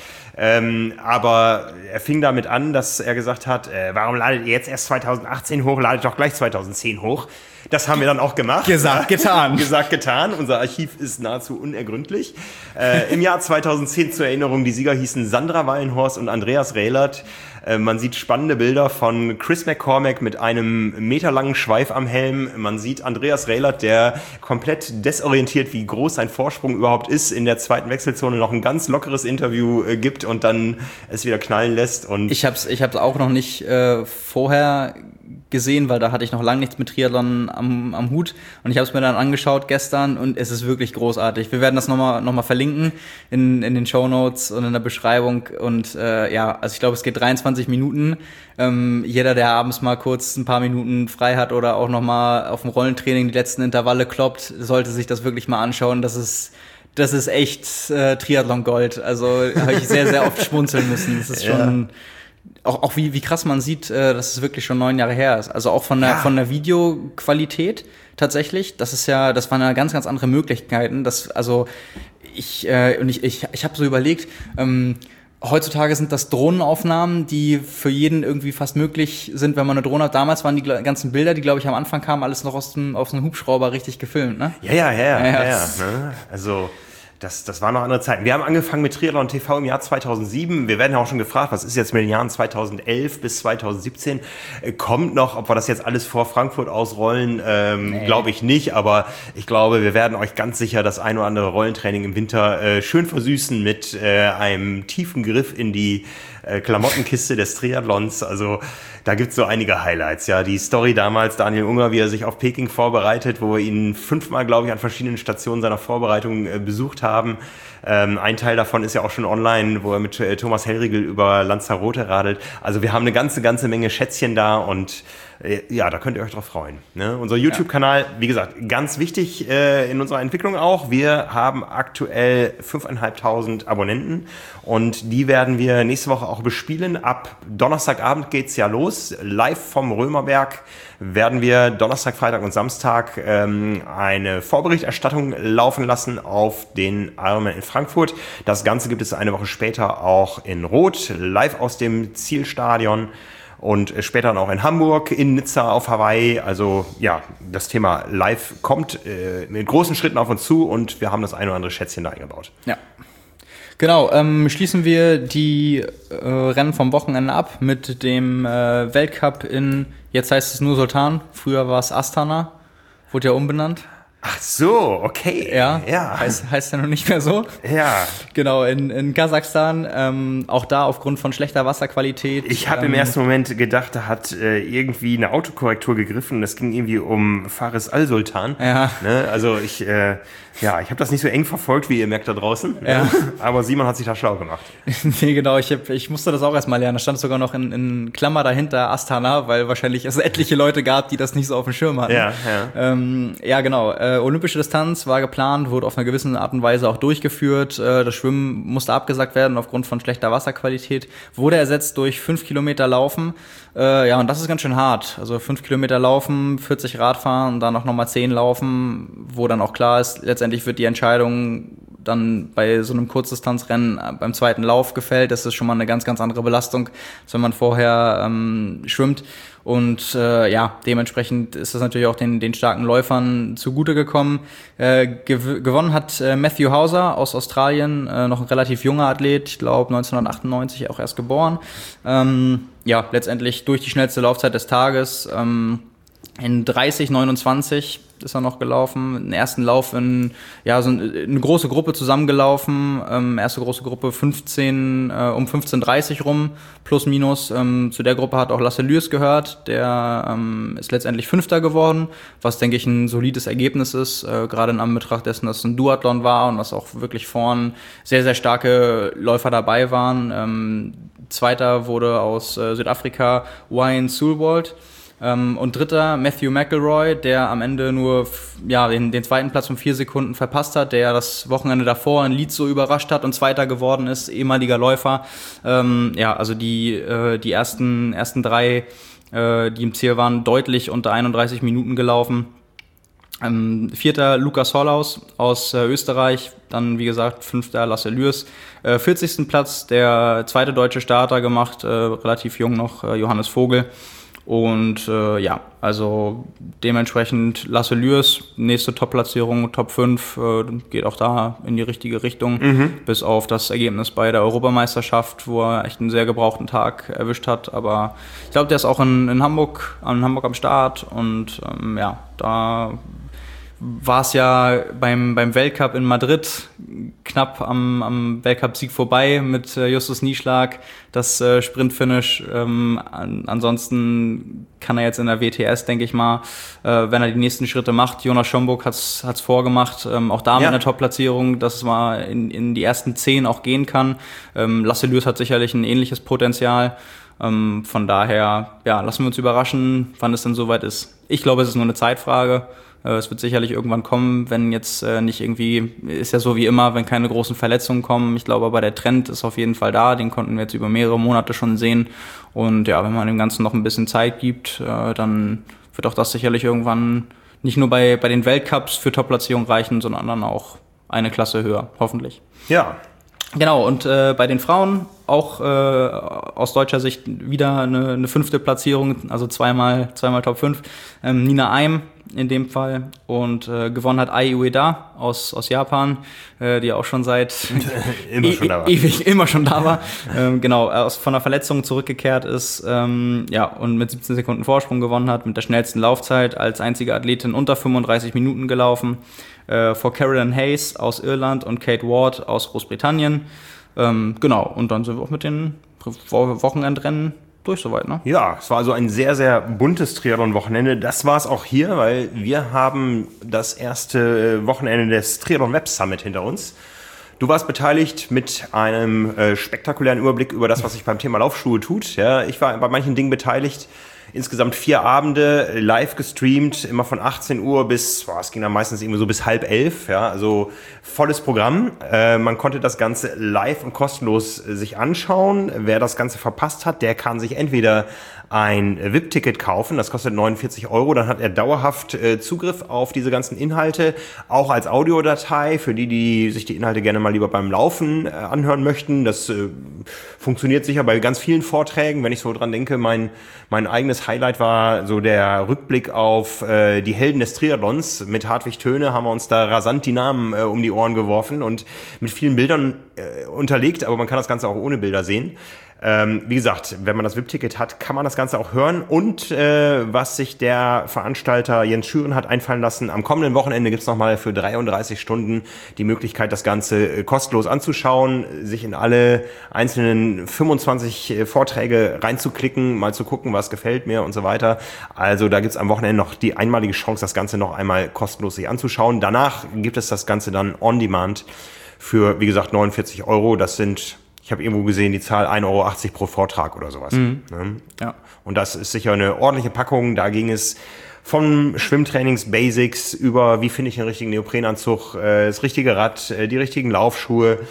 Aber er fing damit an, dass er gesagt hat, warum ladet ihr jetzt erst 2018 hoch, ladet doch gleich 2010 hoch. Das haben wir dann auch gemacht. Gesagt, getan. Gesagt, getan. Unser Archiv ist nahezu unergründlich. Im Jahr 2010 zur Erinnerung, die Sieger hießen Sandra Wallenhorst und Andreas Rehlert. Man sieht spannende Bilder von Chris McCormack mit einem meterlangen Schweif am Helm. Man sieht Andreas Rehlert, der komplett desorientiert, wie groß sein Vorsprung überhaupt ist, in der zweiten Wechselzone noch ein ganz lockeres Interview gibt und dann es wieder knallen lässt. Und ich hab's auch noch nicht vorher gesehen, weil da hatte ich noch lange nichts mit Triathlon am Hut und ich habe es mir dann angeschaut gestern und es ist wirklich großartig. Wir werden das noch mal verlinken in den Shownotes und in der Beschreibung und also ich glaube, es geht 23 Minuten. Jeder, der abends mal kurz ein paar Minuten frei hat oder auch noch mal auf dem Rollentraining die letzten Intervalle kloppt, sollte sich das wirklich mal anschauen. Das ist echt Triathlon Gold. Also habe ich sehr, sehr oft schmunzeln müssen. Das ist schon auch wie krass man sieht, dass es wirklich schon 9 Jahre her ist. Also auch von der Videoqualität tatsächlich. Das waren ja ganz, ganz andere Möglichkeiten. Ich habe so überlegt, heutzutage sind das Drohnenaufnahmen, die für jeden irgendwie fast möglich sind, wenn man eine Drohne hat. Damals waren die ganzen Bilder, die, glaube ich, am Anfang kamen, alles noch aus dem Hubschrauber richtig gefilmt, ne? Ja. Ne? Also das waren noch andere Zeiten. Wir haben angefangen mit Triathlon TV im Jahr 2007. Wir werden ja auch schon gefragt, was ist jetzt mit den Jahren 2011 bis 2017? Kommt noch, ob wir das jetzt alles vor Frankfurt ausrollen? Nee. Glaube ich nicht, aber ich glaube, wir werden euch ganz sicher das ein oder andere Rollentraining im Winter schön versüßen mit einem tiefen Griff in die Klamottenkiste des Triathlons. Also da gibt's so einige Highlights. Ja, die Story damals, Daniel Unger, wie er sich auf Peking vorbereitet, wo wir ihn 5-mal, glaube ich, an verschiedenen Stationen seiner Vorbereitung besucht haben. Ein Teil davon ist ja auch schon online, wo er mit Thomas Hellriegel über Lanzarote radelt. Also wir haben eine ganze Menge Schätzchen da und ja, da könnt ihr euch drauf freuen. Ne? Unser YouTube-Kanal, wie gesagt, ganz wichtig in unserer Entwicklung auch. Wir haben aktuell 5.500 Abonnenten und die werden wir nächste Woche auch bespielen. Ab Donnerstagabend geht's ja los. Live vom Römerberg werden wir Donnerstag, Freitag und Samstag eine Vorberichterstattung laufen lassen auf den Ironman in Frankfurt. Das Ganze gibt es eine Woche später auch in Rot, live aus dem Zielstadion. Und später dann auch in Hamburg, in Nizza, auf Hawaii. Also ja, das Thema Live kommt mit großen Schritten auf uns zu und wir haben das eine oder andere Schätzchen da eingebaut. Ja, genau. Schließen wir die Rennen vom Wochenende ab mit dem Weltcup jetzt heißt es nur Sultan, früher war es Astana, wurde ja umbenannt. Ach so, okay. Ja. Heißt ja noch nicht mehr so. Ja. Genau, in Kasachstan, auch da aufgrund von schlechter Wasserqualität. Ich habe im ersten Moment gedacht, da hat irgendwie eine Autokorrektur gegriffen. Das ging irgendwie um Faris Al-Sultan. Ja. Ne? Also ich habe das nicht so eng verfolgt, wie ihr merkt da draußen. Ja. Aber Simon hat sich da schlau gemacht. Nee, genau. Ich musste das auch erstmal lernen. Da stand sogar noch in Klammer dahinter Astana, weil wahrscheinlich es etliche Leute gab, die das nicht so auf dem Schirm hatten. Ja. Ja, genau. olympische Distanz war geplant, wurde auf einer gewissen Art und Weise auch durchgeführt. Das Schwimmen musste abgesagt werden aufgrund von schlechter Wasserqualität. Wurde ersetzt durch 5 Kilometer Laufen. Und das ist ganz schön hart. Also 5 Kilometer Laufen, 40 Radfahren und dann auch nochmal 10 Laufen, wo dann auch klar ist, letztendlich wird die Entscheidung dann bei so einem Kurzdistanzrennen beim zweiten Lauf gefällt. Das ist schon mal eine ganz, ganz andere Belastung, als wenn man vorher schwimmt. Und dementsprechend ist das natürlich auch den starken Läufern zugute gekommen. Gewonnen hat Matthew Hauser aus Australien, noch ein relativ junger Athlet, ich glaube 1998 auch erst geboren. Letztendlich durch die schnellste Laufzeit des Tages. In 30,29 ist er noch gelaufen. Den ersten Lauf in so eine große Gruppe zusammengelaufen. Erste große Gruppe um 15:30 rum, plus minus. Zu der Gruppe hat auch Lasse Lürs gehört. Der ist letztendlich Fünfter geworden, was, denke ich, ein solides Ergebnis ist. Gerade in Anbetracht dessen, dass es ein Duathlon war und dass auch wirklich vorn sehr, sehr starke Läufer dabei waren. Zweiter wurde aus Südafrika Wayne Sulwald. Und dritter Matthew McElroy, der am Ende nur den zweiten Platz um 4 Sekunden verpasst hat, der das Wochenende davor in Leeds so überrascht hat und Zweiter geworden ist, ehemaliger Läufer. Also die ersten drei, die im Ziel waren, deutlich unter 31 Minuten gelaufen. Vierter Lukas Hollaus aus Österreich, dann wie gesagt Fünfter Lasse Lürs, 40. Platz der zweite deutsche Starter gemacht, relativ jung noch, Johannes Vogel. Und also dementsprechend Lasse Lürs, nächste Top-Platzierung, Top 5, geht auch da in die richtige Richtung, bis auf das Ergebnis bei der Europameisterschaft, wo er echt einen sehr gebrauchten Tag erwischt hat. Aber ich glaube, der ist auch in Hamburg am Start und da war es ja beim Weltcup in Madrid knapp am Weltcup-Sieg vorbei mit Justus Nieschlag, das Sprintfinish. Ansonsten kann er jetzt in der WTS, denke ich mal, wenn er die nächsten Schritte macht. Jonas Schomburg hat's vorgemacht, auch da mit einer Top-Platzierung, dass es mal in die ersten 10 auch gehen kann. Lasse Lürs hat sicherlich ein ähnliches Potenzial. Von daher, lassen wir uns überraschen, wann es denn soweit ist. Ich glaube, es ist nur eine Zeitfrage. Es wird sicherlich irgendwann kommen, wenn jetzt nicht irgendwie, ist ja so wie immer, wenn keine großen Verletzungen kommen. Ich glaube aber, der Trend ist auf jeden Fall da, den konnten wir jetzt über mehrere Monate schon sehen. Und wenn man dem Ganzen noch ein bisschen Zeit gibt, dann wird auch das sicherlich irgendwann nicht nur bei den Weltcups für Top-Platzierung reichen, sondern dann auch eine Klasse höher, hoffentlich. Ja. Genau, und bei den Frauen auch aus deutscher Sicht wieder eine 5. Platzierung, also zweimal Top 5. Nina Eim in dem Fall. Und gewonnen hat Ai Ueda aus Japan, die auch schon seit immer schon da war. Von der Verletzung zurückgekehrt ist und mit 17 Sekunden Vorsprung gewonnen hat, mit der schnellsten Laufzeit, als einzige Athletin unter 35 Minuten gelaufen. Vor Carolyn Hayes aus Irland und Kate Ward aus Großbritannien. Und dann sind wir auch mit den Wochenendrennen durch soweit, ne? Ja, es war also ein sehr, sehr buntes Triathlon-Wochenende. Das war es auch hier, weil wir haben das erste Wochenende des Triathlon Web Summit hinter uns. Du warst beteiligt mit einem spektakulären Überblick über das, was sich beim Thema Laufschuhe tut. Ja, ich war bei manchen Dingen beteiligt. Insgesamt 4 Abende, live gestreamt, immer von 18 Uhr bis, es ging dann meistens irgendwie so bis 10:30, also volles Programm. Man konnte das Ganze live und kostenlos sich anschauen. Wer das Ganze verpasst hat, der kann sich entweder ein VIP-Ticket kaufen, das kostet 49 €, dann hat er dauerhaft Zugriff auf diese ganzen Inhalte, auch als Audiodatei, für die sich die Inhalte gerne mal lieber beim Laufen anhören möchten. Das funktioniert sicher bei ganz vielen Vorträgen, wenn ich so dran denke. Mein eigenes Highlight war so der Rückblick auf die Helden des Triathlons. Mit Hartwig Töne haben wir uns da rasant die Namen um die Ohren geworfen und mit vielen Bildern unterlegt, aber man kann das Ganze auch ohne Bilder sehen. Wie gesagt, wenn man das VIP-Ticket hat, kann man das Ganze auch hören. Und was sich der Veranstalter Jens Schüren hat einfallen lassen, am kommenden Wochenende gibt's nochmal für 33 Stunden die Möglichkeit, das Ganze kostenlos anzuschauen, sich in alle einzelnen 25 Vorträge reinzuklicken, mal zu gucken, was gefällt mir und so weiter. Also da gibt's am Wochenende noch die einmalige Chance, das Ganze noch einmal kostenlos sich anzuschauen. Danach gibt es das Ganze dann on demand für, wie gesagt, 49 €. Das sind... Ich habe irgendwo gesehen, die Zahl 1,80 € pro Vortrag oder sowas. Ja. Und das ist sicher eine ordentliche Packung. Da ging es Von Schwimmtrainings-Basics über wie finde ich einen richtigen Neoprenanzug, das richtige Rad, die richtigen Laufschuhe,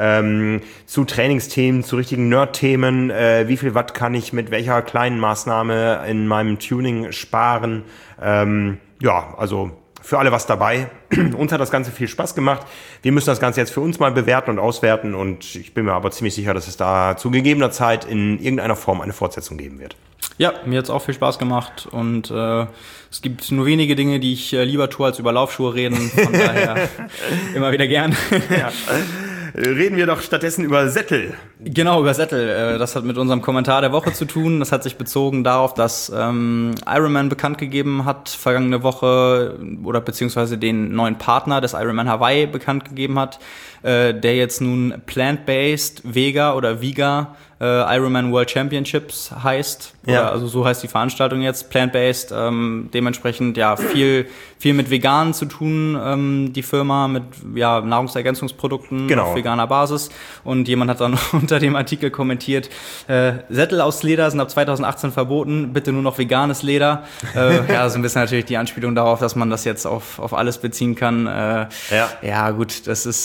zu Trainingsthemen, zu richtigen Nerd-Themen, wie viel Watt kann ich mit welcher kleinen Maßnahme in meinem Tuning sparen. Also für alle was dabei. Uns hat das Ganze viel Spaß gemacht. Wir müssen das Ganze jetzt für uns mal bewerten und auswerten und ich bin mir aber ziemlich sicher, dass es da zu gegebener Zeit in irgendeiner Form eine Fortsetzung geben wird. Ja, mir hat's auch viel Spaß gemacht und es gibt nur wenige Dinge, die ich lieber tue, als über Laufschuhe reden. Von daher immer wieder gern. Ja. Reden wir doch stattdessen über Sättel. Genau, über Sättel. Das hat mit unserem Kommentar der Woche zu tun. Das hat sich bezogen darauf, dass Ironman bekannt gegeben hat, vergangene Woche, oder beziehungsweise den neuen Partner des Ironman Hawaii bekannt gegeben hat, der jetzt nun Plant-Based Vega oder Viga Ironman World Championships heißt. Ja. Also so heißt die Veranstaltung jetzt, Plant-Based. Dementsprechend ja viel mit Veganen zu tun, die Firma, mit Nahrungsergänzungsprodukten auf veganer Basis. Und jemand hat dann unter dem Artikel kommentiert, Sättel aus Leder sind ab 2018 verboten, bitte nur noch veganes Leder. So ein bisschen natürlich die Anspielung darauf, dass man das jetzt auf alles beziehen kann. Ja gut, das ist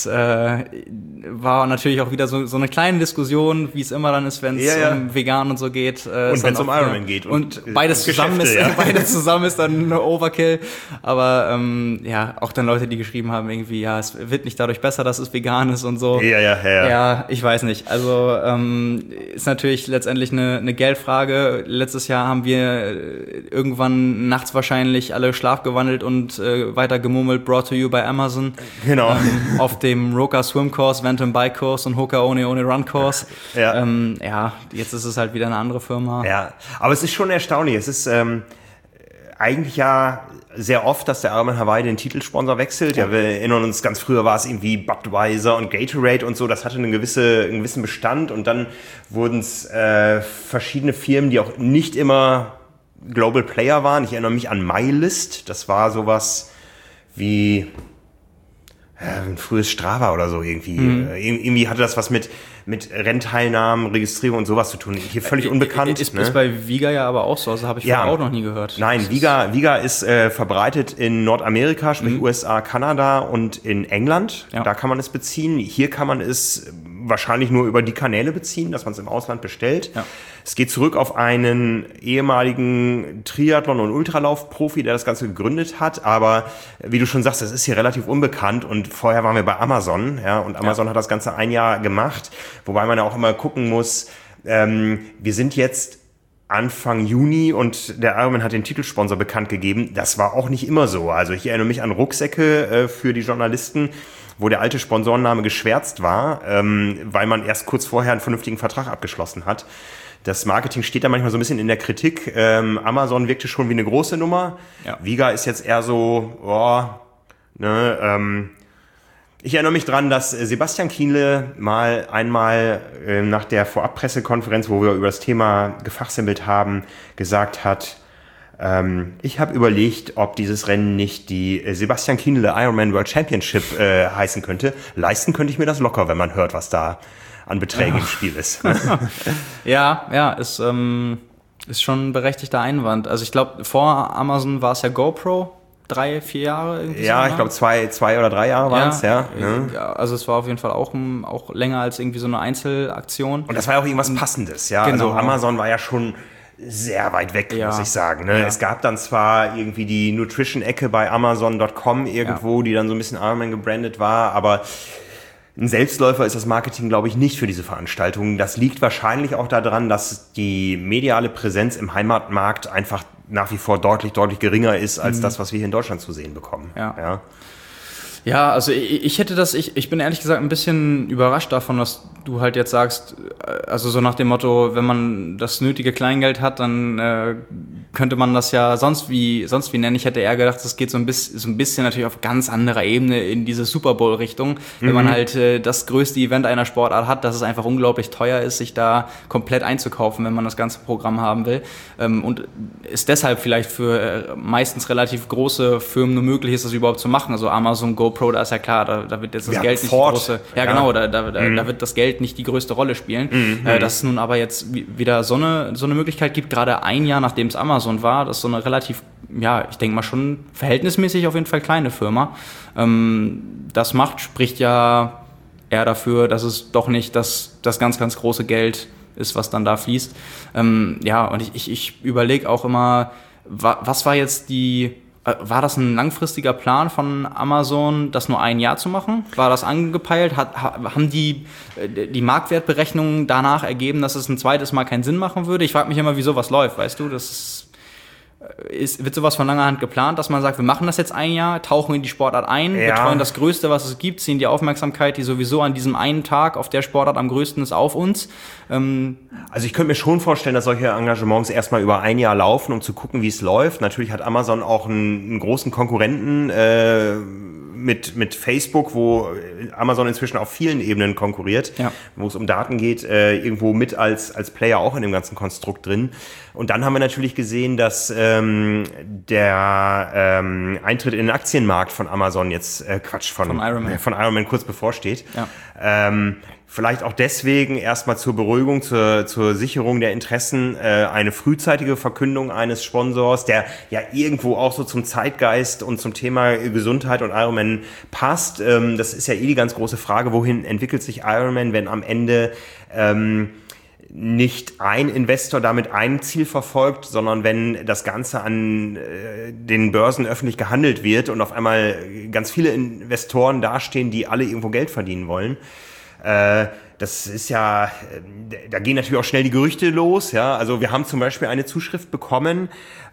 war natürlich auch wieder so eine kleine Diskussion, wie es immer dann ist, wenn es um vegan und so geht. Und wenn es um Ironman geht. Und beides zusammen ist dann eine Overkill. Aber auch dann Leute, die geschrieben haben, irgendwie, es wird nicht dadurch besser, dass es vegan ist und so. Ja, ich weiß nicht. Also ist natürlich letztendlich eine Geldfrage. Letztes Jahr haben wir irgendwann nachts wahrscheinlich alle schlafgewandelt und weiter gemurmelt, brought to you by Amazon. Genau. Auf dem Roka Swim Course, Ventum Bike Course und Hoka One Run Course. Jetzt ist es halt wieder eine andere Firma. Ja, aber es ist schon erstaunlich. Es ist eigentlich ja sehr oft, dass der Ironman Hawaii den Titelsponsor wechselt. Ja, wir erinnern uns, ganz früher war es irgendwie Budweiser und Gatorade und so. Das hatte einen gewissen Bestand und dann wurden es verschiedene Firmen, die auch nicht immer Global Player waren. Ich erinnere mich an MyList. Das war sowas wie ein frühes Strava oder so irgendwie. Irgendwie hatte das was mit Rennteilnahmen, Registrierung und sowas zu tun. Hier völlig unbekannt. Ist bei Viga ja aber auch so, also habe ich vorher auch noch nie gehört. Nein, Viga ist verbreitet in Nordamerika, sprich USA, Kanada und in England. Ja. Da kann man es beziehen. Hier kann man es wahrscheinlich nur über die Kanäle beziehen, dass man es im Ausland bestellt. Ja. Es geht zurück auf einen ehemaligen Triathlon- und Ultralauf-Profi, der das Ganze gegründet hat. Aber wie du schon sagst, das ist hier relativ unbekannt. Und vorher waren wir bei Amazon. Ja, und Amazon hat das Ganze ein Jahr gemacht. Wobei man ja auch immer gucken muss, wir sind jetzt Anfang Juni und der Ironman hat den Titelsponsor bekannt gegeben. Das war auch nicht immer so. Also ich erinnere mich an Rucksäcke für die Journalisten, wo der alte Sponsorenname geschwärzt war, weil man erst kurz vorher einen vernünftigen Vertrag abgeschlossen hat. Das Marketing steht da manchmal so ein bisschen in der Kritik. Amazon wirkte schon wie eine große Nummer. Ja. Viga ist jetzt eher so, ich erinnere mich dran, dass Sebastian Kienle einmal nach der Vorabpressekonferenz, wo wir über das Thema gefachsimpelt haben, gesagt hat, ich habe überlegt, ob dieses Rennen nicht die Sebastian Kienle Ironman World Championship heißen könnte. Leisten könnte ich mir das locker, wenn man hört, was da an Beträgen im Spiel ist. Ist schon ein berechtigter Einwand. Also ich glaube, vor Amazon war es ja GoPro. 3-4 Jahre irgendwie. Ja, so, ich glaube 2 oder 3 Jahre waren es, ja. Also es war auf jeden Fall auch länger als irgendwie so eine Einzelaktion. Und das war ja auch irgendwas Passendes, ja. Genau. Also Amazon war ja schon sehr weit weg, muss ich sagen. Ne? Ja. Es gab dann zwar irgendwie die Nutrition-Ecke bei Amazon.com irgendwo, die dann so ein bisschen Ironman gebrandet war, aber ein Selbstläufer ist das Marketing, glaube ich, nicht für diese Veranstaltung. Das liegt wahrscheinlich auch daran, dass die mediale Präsenz im Heimatmarkt einfach nach wie vor deutlich geringer ist als das, was wir hier in Deutschland zu sehen bekommen. Ja, also ich hätte ich bin ehrlich gesagt ein bisschen überrascht davon, was du halt jetzt sagst, also so nach dem Motto, wenn man das nötige Kleingeld hat, dann könnte man das ja sonst wie nennen. Ich hätte eher gedacht, das geht so ein bisschen natürlich auf ganz anderer Ebene in diese Super Bowl-Richtung, wenn man halt das größte Event einer Sportart hat, dass es einfach unglaublich teuer ist, sich da komplett einzukaufen, wenn man das ganze Programm haben will, und es deshalb vielleicht für meistens relativ große Firmen nur möglich ist, das überhaupt zu machen. Also Amazon, GoPro, da ist ja klar, da wird jetzt das Geld nicht große. Ja, genau, da wird das Geld Geld nicht die größte Rolle spielen. Dass es nun aber jetzt wieder so eine Möglichkeit gibt, gerade ein Jahr nachdem es Amazon war, das ist so eine relativ, ja, ich denke mal schon verhältnismäßig auf jeden Fall kleine Firma. Das spricht ja eher dafür, dass es doch nicht das ganz, ganz große Geld ist, was dann da fließt. Ja, und ich überlege auch immer, was war jetzt war das ein langfristiger Plan von Amazon, das nur ein Jahr zu machen? War das angepeilt? Haben die Marktwertberechnungen danach ergeben, dass es ein zweites Mal keinen Sinn machen würde? Ich frage mich immer, wie sowas läuft, weißt du? Wird sowas von langer Hand geplant, dass man sagt, wir machen das jetzt ein Jahr, tauchen in die Sportart ein, betreuen das Größte, was es gibt, ziehen die Aufmerksamkeit, die sowieso an diesem einen Tag auf der Sportart am größten ist, auf uns. Also ich könnte mir schon vorstellen, dass solche Engagements erstmal über ein Jahr laufen, um zu gucken, wie es läuft. Natürlich hat Amazon auch einen großen Konkurrenten mit Facebook, wo Amazon inzwischen auf vielen Ebenen konkurriert, wo es um Daten geht, irgendwo mit als Player auch in dem ganzen Konstrukt drin. Und dann haben wir natürlich gesehen, dass der Eintritt in den Aktienmarkt von Amazon jetzt, von Ironman kurz bevorsteht. Ja. Vielleicht auch deswegen erstmal zur Beruhigung, zur Sicherung der Interessen eine frühzeitige Verkündung eines Sponsors, der ja irgendwo auch so zum Zeitgeist und zum Thema Gesundheit und Ironman passt. Das ist ja die ganz große Frage, wohin entwickelt sich Ironman, wenn am Ende nicht ein Investor damit ein Ziel verfolgt, sondern wenn das Ganze an den Börsen öffentlich gehandelt wird und auf einmal ganz viele Investoren dastehen, die alle irgendwo Geld verdienen wollen. Das ist ja, da gehen natürlich auch schnell die Gerüchte los. Ja, also wir haben zum Beispiel eine Zuschrift bekommen,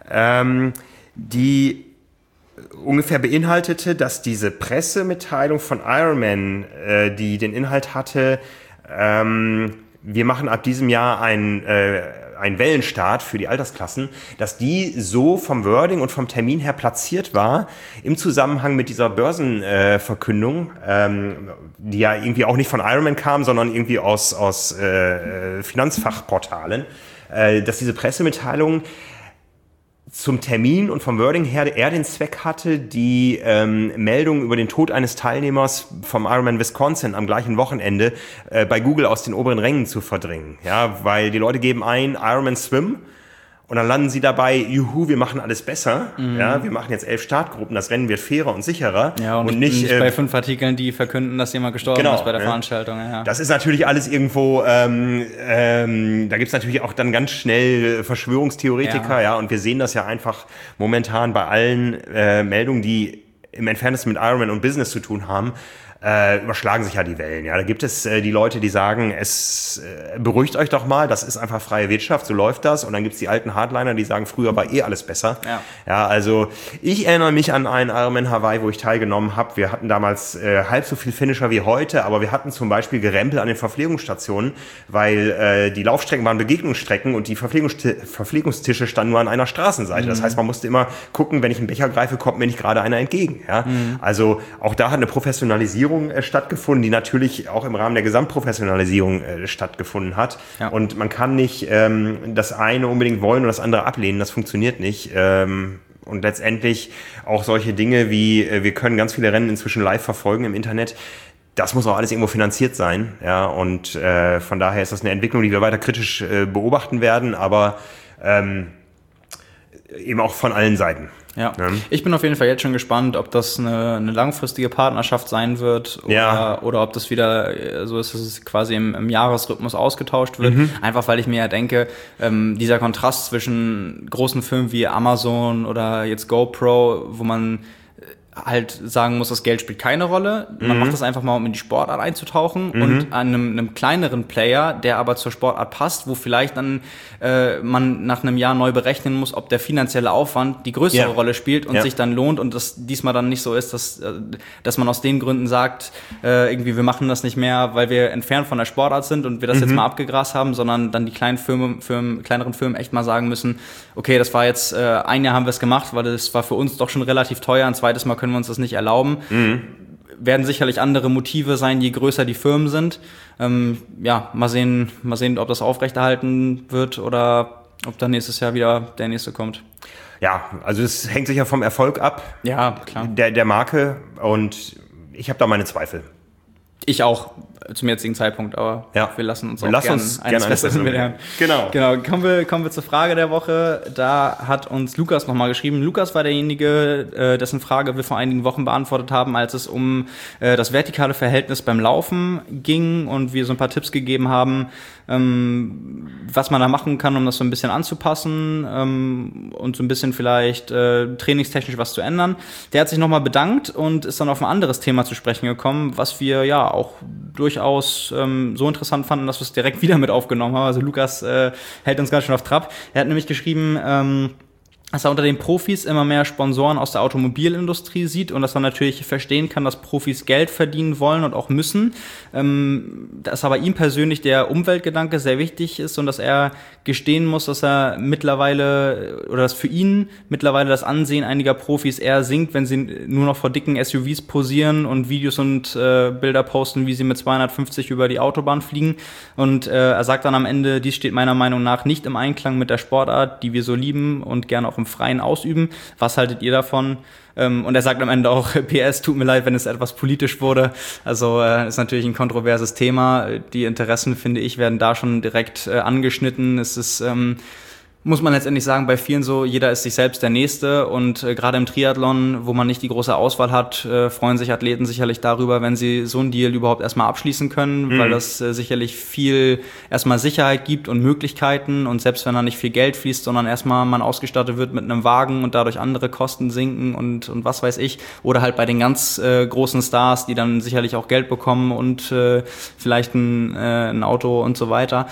die ungefähr beinhaltete, dass diese Pressemitteilung von Ironman, die den Inhalt hatte, wir machen ab diesem Jahr einen Wellenstart für die Altersklassen, dass die so vom Wording und vom Termin her platziert war im Zusammenhang mit dieser Börsenverkündung, die ja irgendwie auch nicht von Ironman kam, sondern irgendwie aus Finanzfachportalen, dass diese Pressemitteilung zum Termin und vom Wording her eher den Zweck hatte, die Meldung über den Tod eines Teilnehmers vom Ironman Wisconsin am gleichen Wochenende bei Google aus den oberen Rängen zu verdrängen. Ja, weil die Leute geben ein Ironman Swim und dann landen sie dabei, juhu, wir machen alles besser. Ja, wir machen jetzt 11 Startgruppen, das Rennen wird fairer und sicherer. Ja, und nicht bei 5 Artikeln, die verkünden, dass jemand gestorben ist bei der Veranstaltung. Ja. Das ist natürlich alles irgendwo, da gibt's natürlich auch dann ganz schnell Verschwörungstheoretiker, ja, und wir sehen das ja einfach momentan bei allen Meldungen, die im Entferntesten mit Ironman und Business zu tun haben, überschlagen sich ja die Wellen. Ja, da gibt es die Leute, die sagen, beruhigt euch doch mal, das ist einfach freie Wirtschaft, so läuft das. Und dann gibt's die alten Hardliner, die sagen, früher war alles besser. Ja, also ich erinnere mich an einen Ironman Hawaii, wo ich teilgenommen habe. Wir hatten damals halb so viel Finisher wie heute, aber wir hatten zum Beispiel Gerempel an den Verpflegungsstationen, weil die Laufstrecken waren Begegnungsstrecken und die Verpflegungstische standen nur an einer Straßenseite. Das heißt, man musste immer gucken, wenn ich einen Becher greife, kommt mir nicht gerade einer entgegen. Ja? Also auch da hat eine Professionalisierung stattgefunden, die natürlich auch im Rahmen der Gesamtprofessionalisierung stattgefunden hat. Ja. Und man kann nicht das eine unbedingt wollen und das andere ablehnen. Das funktioniert nicht. Und letztendlich auch solche Dinge wie, wir können ganz viele Rennen inzwischen live verfolgen im Internet. Das muss auch alles irgendwo finanziert sein. Ja, und von daher ist das eine Entwicklung, die wir weiter kritisch beobachten werden, aber eben auch von allen Seiten. Ja, ich bin auf jeden Fall jetzt schon gespannt, ob das eine langfristige Partnerschaft sein wird oder ob das wieder so ist, dass es quasi im Jahresrhythmus ausgetauscht wird. Einfach weil ich mir ja denke, dieser Kontrast zwischen großen Firmen wie Amazon oder jetzt GoPro, wo man halt sagen muss, das Geld spielt keine Rolle. Man macht das einfach mal, um in die Sportart einzutauchen und an einem kleineren Player, der aber zur Sportart passt, wo vielleicht dann man nach einem Jahr neu berechnen muss, ob der finanzielle Aufwand die größere Rolle spielt und sich dann lohnt und das diesmal dann nicht so ist, dass man aus den Gründen sagt, irgendwie wir machen das nicht mehr, weil wir entfernt von der Sportart sind und wir das jetzt mal abgegrast haben, sondern dann die kleinen kleineren Firmen echt mal sagen müssen, okay, das war jetzt ein Jahr haben wir es gemacht, weil das war für uns doch schon relativ teuer, ein zweites Mal können wir uns das nicht erlauben. Werden sicherlich andere Motive sein, je größer die Firmen sind. Mal sehen, ob das aufrechterhalten wird oder ob dann nächstes Jahr wieder der nächste kommt. Ja, also es hängt sicher vom Erfolg ab. Ja, klar. Der Marke und ich habe da meine Zweifel. Ich auch zum jetzigen Zeitpunkt, aber wir lassen uns auch gerne eines Besseren belehren. Genau. Kommen wir zur Frage der Woche. Da hat uns Lukas nochmal geschrieben. Lukas war derjenige, dessen Frage wir vor einigen Wochen beantwortet haben, als es um das vertikale Verhältnis beim Laufen ging und wir so ein paar Tipps gegeben haben, was man da machen kann, um das so ein bisschen anzupassen und so ein bisschen vielleicht trainingstechnisch was zu ändern. Der hat sich nochmal bedankt und ist dann auf ein anderes Thema zu sprechen gekommen, was wir ja auch durchaus so interessant fanden, dass wir es direkt wieder mit aufgenommen haben. Also Lukas hält uns ganz schön auf Trab. Er hat nämlich geschrieben, dass er unter den Profis immer mehr Sponsoren aus der Automobilindustrie sieht und dass man natürlich verstehen kann, dass Profis Geld verdienen wollen und auch müssen. Dass aber ihm persönlich der Umweltgedanke sehr wichtig ist und dass er gestehen muss, dass er mittlerweile oder dass für ihn mittlerweile das Ansehen einiger Profis eher sinkt, wenn sie nur noch vor dicken SUVs posieren und Videos und Bilder posten, wie sie mit 250 über die Autobahn fliegen. Und er sagt dann am Ende, dies steht meiner Meinung nach nicht im Einklang mit der Sportart, die wir so lieben und gerne auch im Freien ausüben. Was haltet ihr davon? Und er sagt am Ende auch, PS, tut mir leid, wenn es etwas politisch wurde. Also ist natürlich ein kontroverses Thema. Die Interessen, finde ich, werden da schon direkt angeschnitten. Es ist muss man letztendlich sagen, bei vielen so, jeder ist sich selbst der Nächste und gerade im Triathlon, wo man nicht die große Auswahl hat, freuen sich Athleten sicherlich darüber, wenn sie so einen Deal überhaupt erstmal abschließen können, weil das sicherlich viel erstmal Sicherheit gibt und Möglichkeiten und selbst wenn da nicht viel Geld fließt, sondern erstmal man ausgestattet wird mit einem Wagen und dadurch andere Kosten sinken und was weiß ich, oder halt bei den ganz großen Stars, die dann sicherlich auch Geld bekommen und vielleicht ein Auto und so weiter.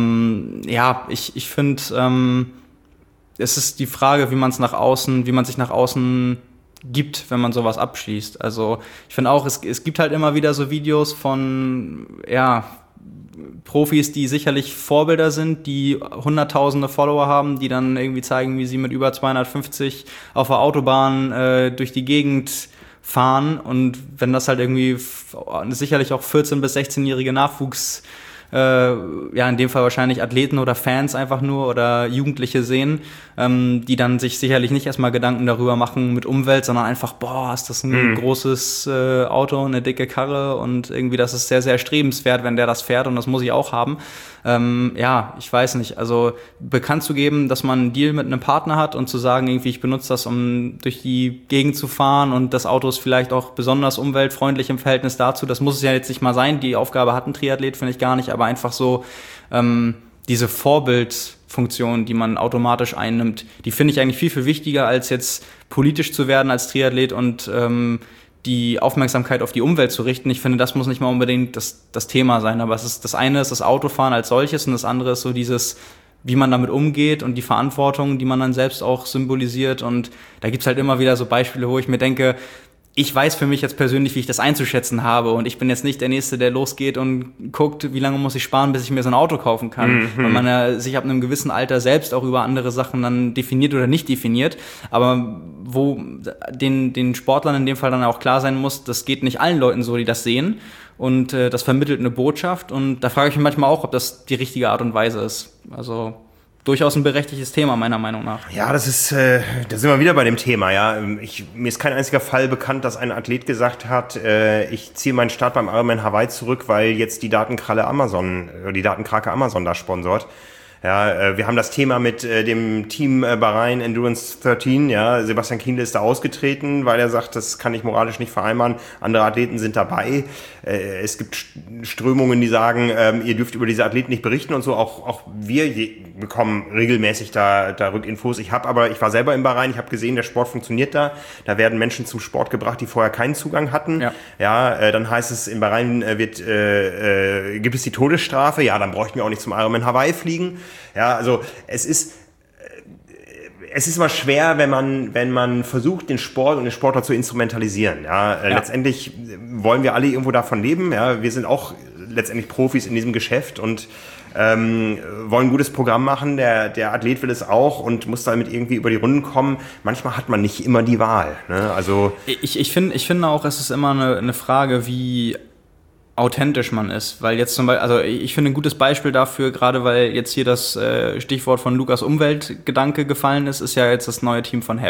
Ich finde, es ist die Frage, wie man sich nach außen gibt, wenn man sowas abschließt. Also ich finde auch, es gibt halt immer wieder so Videos von Profis, die sicherlich Vorbilder sind, die hunderttausende Follower haben, die dann irgendwie zeigen, wie sie mit über 250 auf der Autobahn durch die Gegend fahren. Und wenn das halt irgendwie sicherlich auch 14- bis 16-jährige Nachwuchs in dem Fall wahrscheinlich Athleten oder Fans einfach nur oder Jugendliche sehen, die dann sich sicherlich nicht erstmal Gedanken darüber machen mit Umwelt, sondern einfach, ist das ein großes Auto, eine dicke Karre und irgendwie das ist sehr, sehr erstrebenswert, wenn der das fährt und das muss ich auch haben. Ich weiß nicht, also bekannt zu geben, dass man einen Deal mit einem Partner hat und zu sagen, irgendwie ich benutze das, um durch die Gegend zu fahren und das Auto ist vielleicht auch besonders umweltfreundlich im Verhältnis dazu, das muss es ja jetzt nicht mal sein, die Aufgabe hat ein Triathlet, finde ich gar nicht, aber einfach so diese Vorbildfunktion, die man automatisch einnimmt, die finde ich eigentlich viel, viel wichtiger, als jetzt politisch zu werden als Triathlet und die Aufmerksamkeit auf die Umwelt zu richten. Ich finde, das muss nicht mal unbedingt das Thema sein, aber das eine ist das Autofahren als solches und das andere ist so dieses, wie man damit umgeht und die Verantwortung, die man dann selbst auch symbolisiert und da gibt's halt immer wieder so Beispiele, wo ich mir denke, ich weiß für mich jetzt persönlich, wie ich das einzuschätzen habe und ich bin jetzt nicht der Nächste, der losgeht und guckt, wie lange muss ich sparen, bis ich mir so ein Auto kaufen kann, weil man sich ab einem gewissen Alter selbst auch über andere Sachen dann definiert oder nicht definiert, aber wo den Sportlern in dem Fall dann auch klar sein muss, das geht nicht allen Leuten so, die das sehen und das vermittelt eine Botschaft und da frage ich mich manchmal auch, ob das die richtige Art und Weise ist, also durchaus ein berechtigtes Thema, meiner Meinung nach. Ja, da sind wir wieder bei dem Thema, ja. Mir ist kein einziger Fall bekannt, dass ein Athlet gesagt hat, ich ziehe meinen Start beim Ironman Hawaii zurück, weil jetzt die Datenkrake Amazon da sponsort. Ja, wir haben das Thema mit dem Team Bahrain Endurance 13, ja, Sebastian Kienle ist da ausgetreten, weil er sagt, das kann ich moralisch nicht vereinbaren, andere Athleten sind dabei, es gibt Strömungen, die sagen, ihr dürft über diese Athleten nicht berichten und so, auch wir bekommen regelmäßig da Rückinfos. Ich war selber in Bahrain, ich habe gesehen, der Sport funktioniert da werden Menschen zum Sport gebracht, die vorher keinen Zugang hatten, dann heißt es, in Bahrain gibt es die Todesstrafe, ja, dann bräuchten wir auch nicht zum Ironman Hawaii fliegen. Ja, also es ist immer schwer, wenn man versucht, den Sport und den Sportler zu instrumentalisieren. Letztendlich wollen wir alle irgendwo davon leben. Ja, wir sind auch letztendlich Profis in diesem Geschäft und wollen ein gutes Programm machen. Der Athlet will es auch und muss damit irgendwie über die Runden kommen. Manchmal hat man nicht immer die Wahl. Ne? Also ich finde auch, es ist immer eine Frage, wie authentisch man ist, weil jetzt zum Beispiel, also ich finde ein gutes Beispiel dafür, gerade weil jetzt hier das Stichwort von Lukas Umweltgedanke gefallen ist ja jetzt das neue Team von HEP.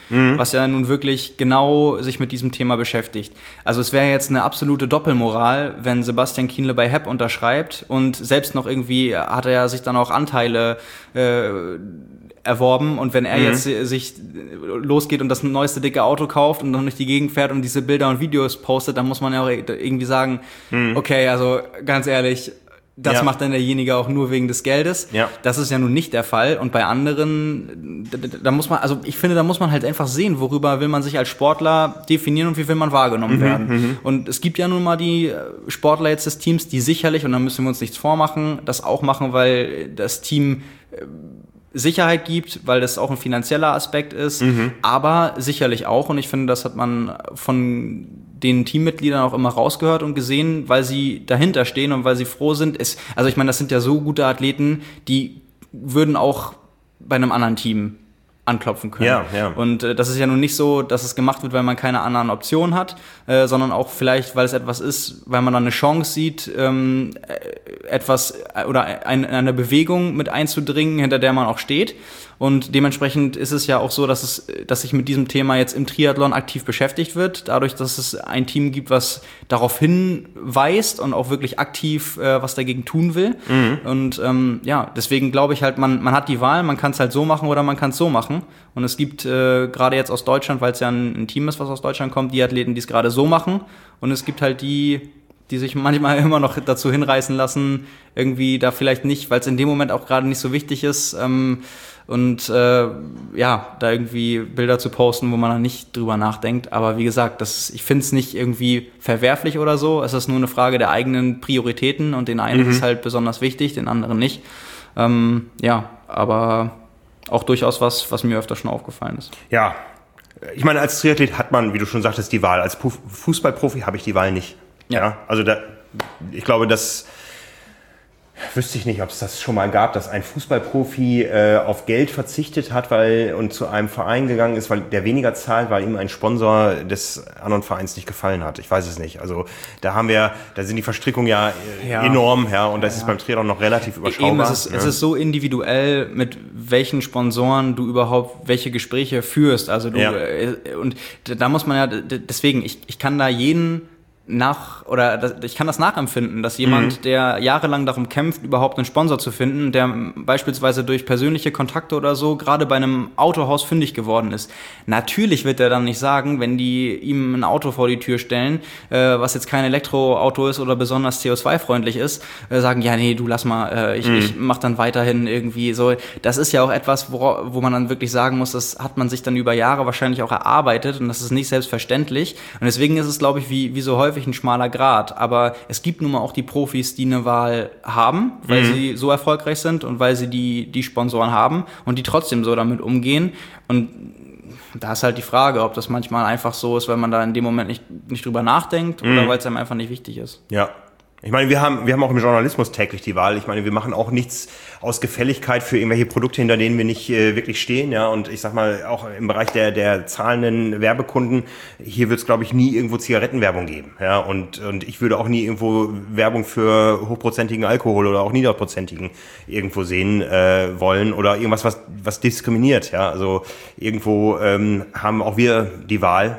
was ja nun wirklich genau sich mit diesem Thema beschäftigt. Also es wäre jetzt eine absolute Doppelmoral, wenn Sebastian Kienle bei HEP unterschreibt und selbst noch irgendwie hat er ja sich dann auch Anteile erworben und wenn er jetzt sich losgeht und das neueste dicke Auto kauft und noch nicht die Gegend fährt und diese Bilder und Videos postet, dann muss man ja auch irgendwie sagen, okay, also ganz ehrlich, das macht dann derjenige auch nur wegen des Geldes. Ja. Das ist ja nun nicht der Fall. Und bei anderen, da muss man, also ich finde, da muss man halt einfach sehen, worüber will man sich als Sportler definieren und wie will man wahrgenommen werden. Und es gibt ja nun mal die Sportler jetzt des Teams, die sicherlich, und da müssen wir uns nichts vormachen, das auch machen, weil das Team Sicherheit gibt, weil das auch ein finanzieller Aspekt ist, aber sicherlich auch, und ich finde, das hat man von den Teammitgliedern auch immer rausgehört und gesehen, weil sie dahinter stehen und weil sie froh sind. Also ich meine, das sind ja so gute Athleten, die würden auch bei einem anderen Team anklopfen können. Ja. Und das ist ja nun nicht so, dass es gemacht wird, weil man keine anderen Optionen hat, sondern auch vielleicht, weil es etwas ist, weil man dann eine Chance sieht, etwas oder eine Bewegung mit einzudringen, hinter der man auch steht. Und dementsprechend ist es ja auch so, dass sich mit diesem Thema jetzt im Triathlon aktiv beschäftigt wird, dadurch, dass es ein Team gibt, was darauf hinweist und auch wirklich aktiv was dagegen tun will. Und deswegen glaube ich halt, man hat die Wahl, man kann es halt so machen oder man kann es so machen. Und es gibt gerade jetzt aus Deutschland, weil es ja ein Team ist, was aus Deutschland kommt, die Athleten, die es gerade so machen. Und es gibt halt die sich manchmal immer noch dazu hinreißen lassen, irgendwie da vielleicht nicht, weil es in dem Moment auch gerade nicht so wichtig ist, da irgendwie Bilder zu posten, wo man dann nicht drüber nachdenkt. Aber wie gesagt, ich finde es nicht irgendwie verwerflich oder so. Es ist nur eine Frage der eigenen Prioritäten und den einen ist halt besonders wichtig, den anderen nicht. Aber auch durchaus was mir öfter schon aufgefallen ist. Ja, ich meine, als Triathlet hat man, wie du schon sagtest, die Wahl. Als Fußballprofi habe ich die Wahl nicht. Ja, also ich glaube, das wüsste ich nicht, ob es das schon mal gab, dass ein Fußballprofi auf Geld verzichtet hat und zu einem Verein gegangen ist, weil der weniger zahlt, weil ihm ein Sponsor des anderen Vereins nicht gefallen hat. Ich weiß es nicht. Also da sind die Verstrickungen enorm, und das ist beim Triathlon noch relativ überschaubar. Es ist so individuell, mit welchen Sponsoren du überhaupt welche Gespräche führst. Also und da muss man deswegen, ich kann da jeden ich kann das nachempfinden, dass jemand, der jahrelang darum kämpft, überhaupt einen Sponsor zu finden, der beispielsweise durch persönliche Kontakte oder so gerade bei einem Autohaus fündig geworden ist. Natürlich wird er dann nicht sagen, wenn die ihm ein Auto vor die Tür stellen, was jetzt kein Elektroauto ist oder besonders CO2-freundlich ist, sagen, ja, nee, du lass mal, ich mach dann weiterhin irgendwie so. Das ist ja auch etwas, wo man dann wirklich sagen muss, das hat man sich dann über Jahre wahrscheinlich auch erarbeitet und das ist nicht selbstverständlich. Und deswegen ist es, glaube ich, wie so häufig ein schmaler Grat, aber es gibt nun mal auch die Profis, die eine Wahl haben, weil sie so erfolgreich sind und weil sie die Sponsoren haben und die trotzdem so damit umgehen. Und da ist halt die Frage, ob das manchmal einfach so ist, weil man da in dem Moment nicht drüber nachdenkt oder weil es einem einfach nicht wichtig ist. Ja. Ich meine, wir haben auch im Journalismus täglich die Wahl. Ich meine, wir machen auch nichts aus Gefälligkeit für irgendwelche Produkte, hinter denen wir nicht wirklich stehen. Ja, und ich sag mal, auch im Bereich der zahlenden Werbekunden, hier wird es, glaube ich, nie irgendwo Zigarettenwerbung geben. Ja, und ich würde auch nie irgendwo Werbung für hochprozentigen Alkohol oder auch niederprozentigen irgendwo sehen wollen oder irgendwas, was diskriminiert. Ja, also irgendwo haben auch wir die Wahl.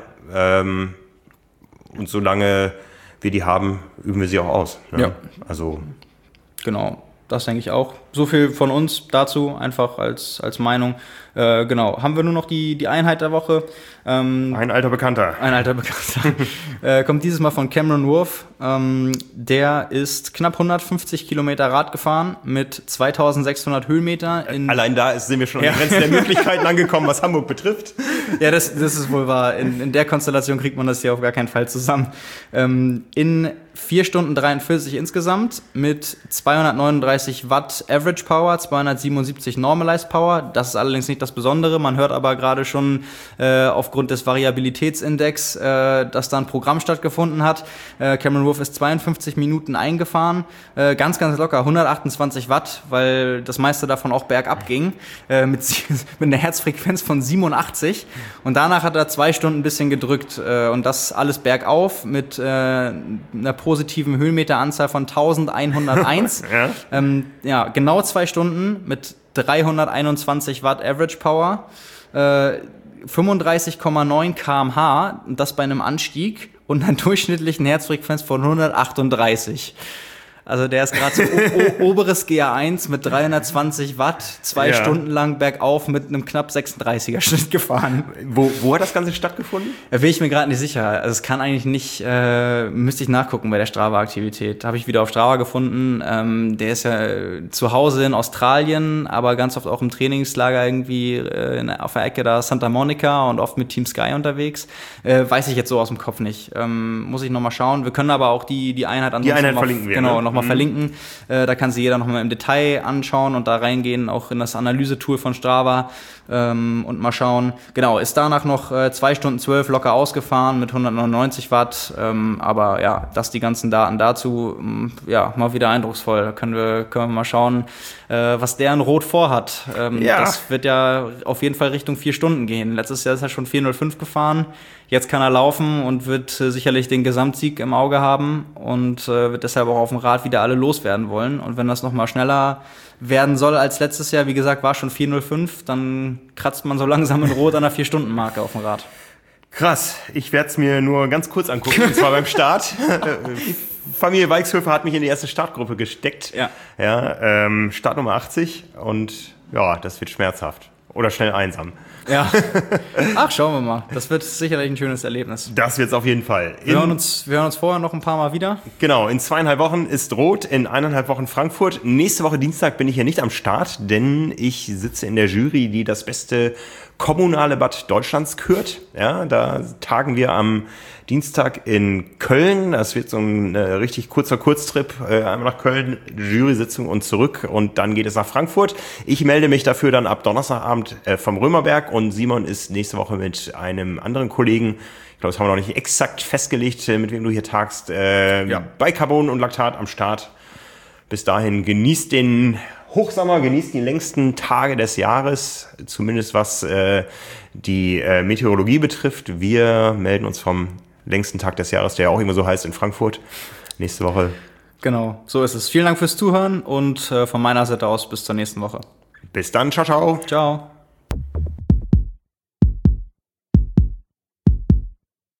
Und solange wir die haben, üben wir sie auch aus. Ne? Ja. Also. Genau, das denke ich auch. So viel von uns dazu, einfach als Meinung. Genau, haben wir nur noch die Einheit der Woche. Ein alter Bekannter. Kommt dieses Mal von Cameron Wolf. Der ist knapp 150 Kilometer Rad gefahren mit 2600 Höhenmeter. Allein da sind wir schon an die Grenzen der Möglichkeiten angekommen, was Hamburg betrifft. Ja, das ist wohl wahr. In der Konstellation kriegt man das hier auf gar keinen Fall zusammen. In 4 Stunden 43 insgesamt mit 239 Watt Average Power, 277 Normalized Power. Das ist allerdings nicht das Besondere. Man hört aber gerade schon aufgrund des Variabilitätsindex, dass da ein Programm stattgefunden hat. Cameron Wolf ist 52 Minuten eingefahren, ganz, ganz locker, 128 Watt, weil das meiste davon auch bergab ging, mit einer Herzfrequenz von 87. Und danach hat er 2 Stunden ein bisschen gedrückt und das alles bergauf mit einer positiven Höhenmeteranzahl von 1101. Genau 2 Stunden mit 321 Watt Average Power. 35,9 km/h, und das bei einem Anstieg und einer durchschnittlichen Herzfrequenz von 138. Also der ist gerade so oberes GA1 mit 320 Watt, 2 Stunden lang bergauf mit einem knapp 36er Schnitt gefahren. Wo hat das Ganze stattgefunden? Da bin ich mir gerade nicht sicher. Also es kann eigentlich nicht, müsste ich nachgucken bei der Strava-Aktivität. Habe ich wieder auf Strava gefunden. Der ist ja zu Hause in Australien, aber ganz oft auch im Trainingslager irgendwie auf der Ecke da Santa Monica und oft mit Team Sky unterwegs. Weiß ich jetzt so aus dem Kopf nicht. Muss ich nochmal schauen. Wir können aber auch die Einheit ansonsten die Einheit verlinken wir. Genau, noch mal verlinken. Da kann sich jeder noch mal im Detail anschauen und da reingehen, auch in das Analysetool von Strava und mal schauen. Genau, ist danach noch 2 Stunden 12 locker ausgefahren mit 199 Watt. Aber ja, das die ganzen Daten dazu, mal wieder eindrucksvoll. Da können wir mal schauen, was der in Rot vorhat. Das wird ja auf jeden Fall Richtung 4 Stunden gehen. Letztes Jahr ist er schon 4:05 gefahren. Jetzt kann er laufen und wird sicherlich den Gesamtsieg im Auge haben und wird deshalb auch auf dem Rad wieder alle loswerden wollen. Und wenn das nochmal schneller werden soll als letztes Jahr, wie gesagt, war schon 4:05, dann kratzt man so langsam in Rot an der 4-Stunden-Marke auf dem Rad. Krass, ich werde es mir nur ganz kurz angucken, und zwar beim Start. Familie Weixhöfer hat mich in die erste Startgruppe gesteckt. Startnummer 80 und ja, das wird schmerzhaft. Oder schnell einsam. Ja. Ach, schauen wir mal. Das wird sicherlich ein schönes Erlebnis. Das wird's auf jeden Fall. Wir hören uns vorher noch ein paar Mal wieder. Genau, in 2,5 Wochen ist Rot, in 1,5 Wochen Frankfurt. Nächste Woche Dienstag bin ich hier nicht am Start, denn ich sitze in der Jury, die das beste kommunale Bad Deutschlands kürt. Ja, da tagen wir am Dienstag in Köln. Das wird so ein richtig kurzer Kurztrip. Einmal nach Köln, Jury-Sitzung und zurück. Und dann geht es nach Frankfurt. Ich melde mich dafür dann ab Donnerstagabend vom Römerberg. Und Simon ist nächste Woche mit einem anderen Kollegen, ich glaube, das haben wir noch nicht exakt festgelegt, mit wem du hier tagst, bei Carbon und Laktat am Start. Bis dahin genießt den Hochsommer, genießt die längsten Tage des Jahres, zumindest was die Meteorologie betrifft. Wir melden uns vom längsten Tag des Jahres, der ja auch immer so heißt, in Frankfurt, nächste Woche. Genau, so ist es. Vielen Dank fürs Zuhören und von meiner Seite aus bis zur nächsten Woche. Bis dann, ciao, ciao. Ciao.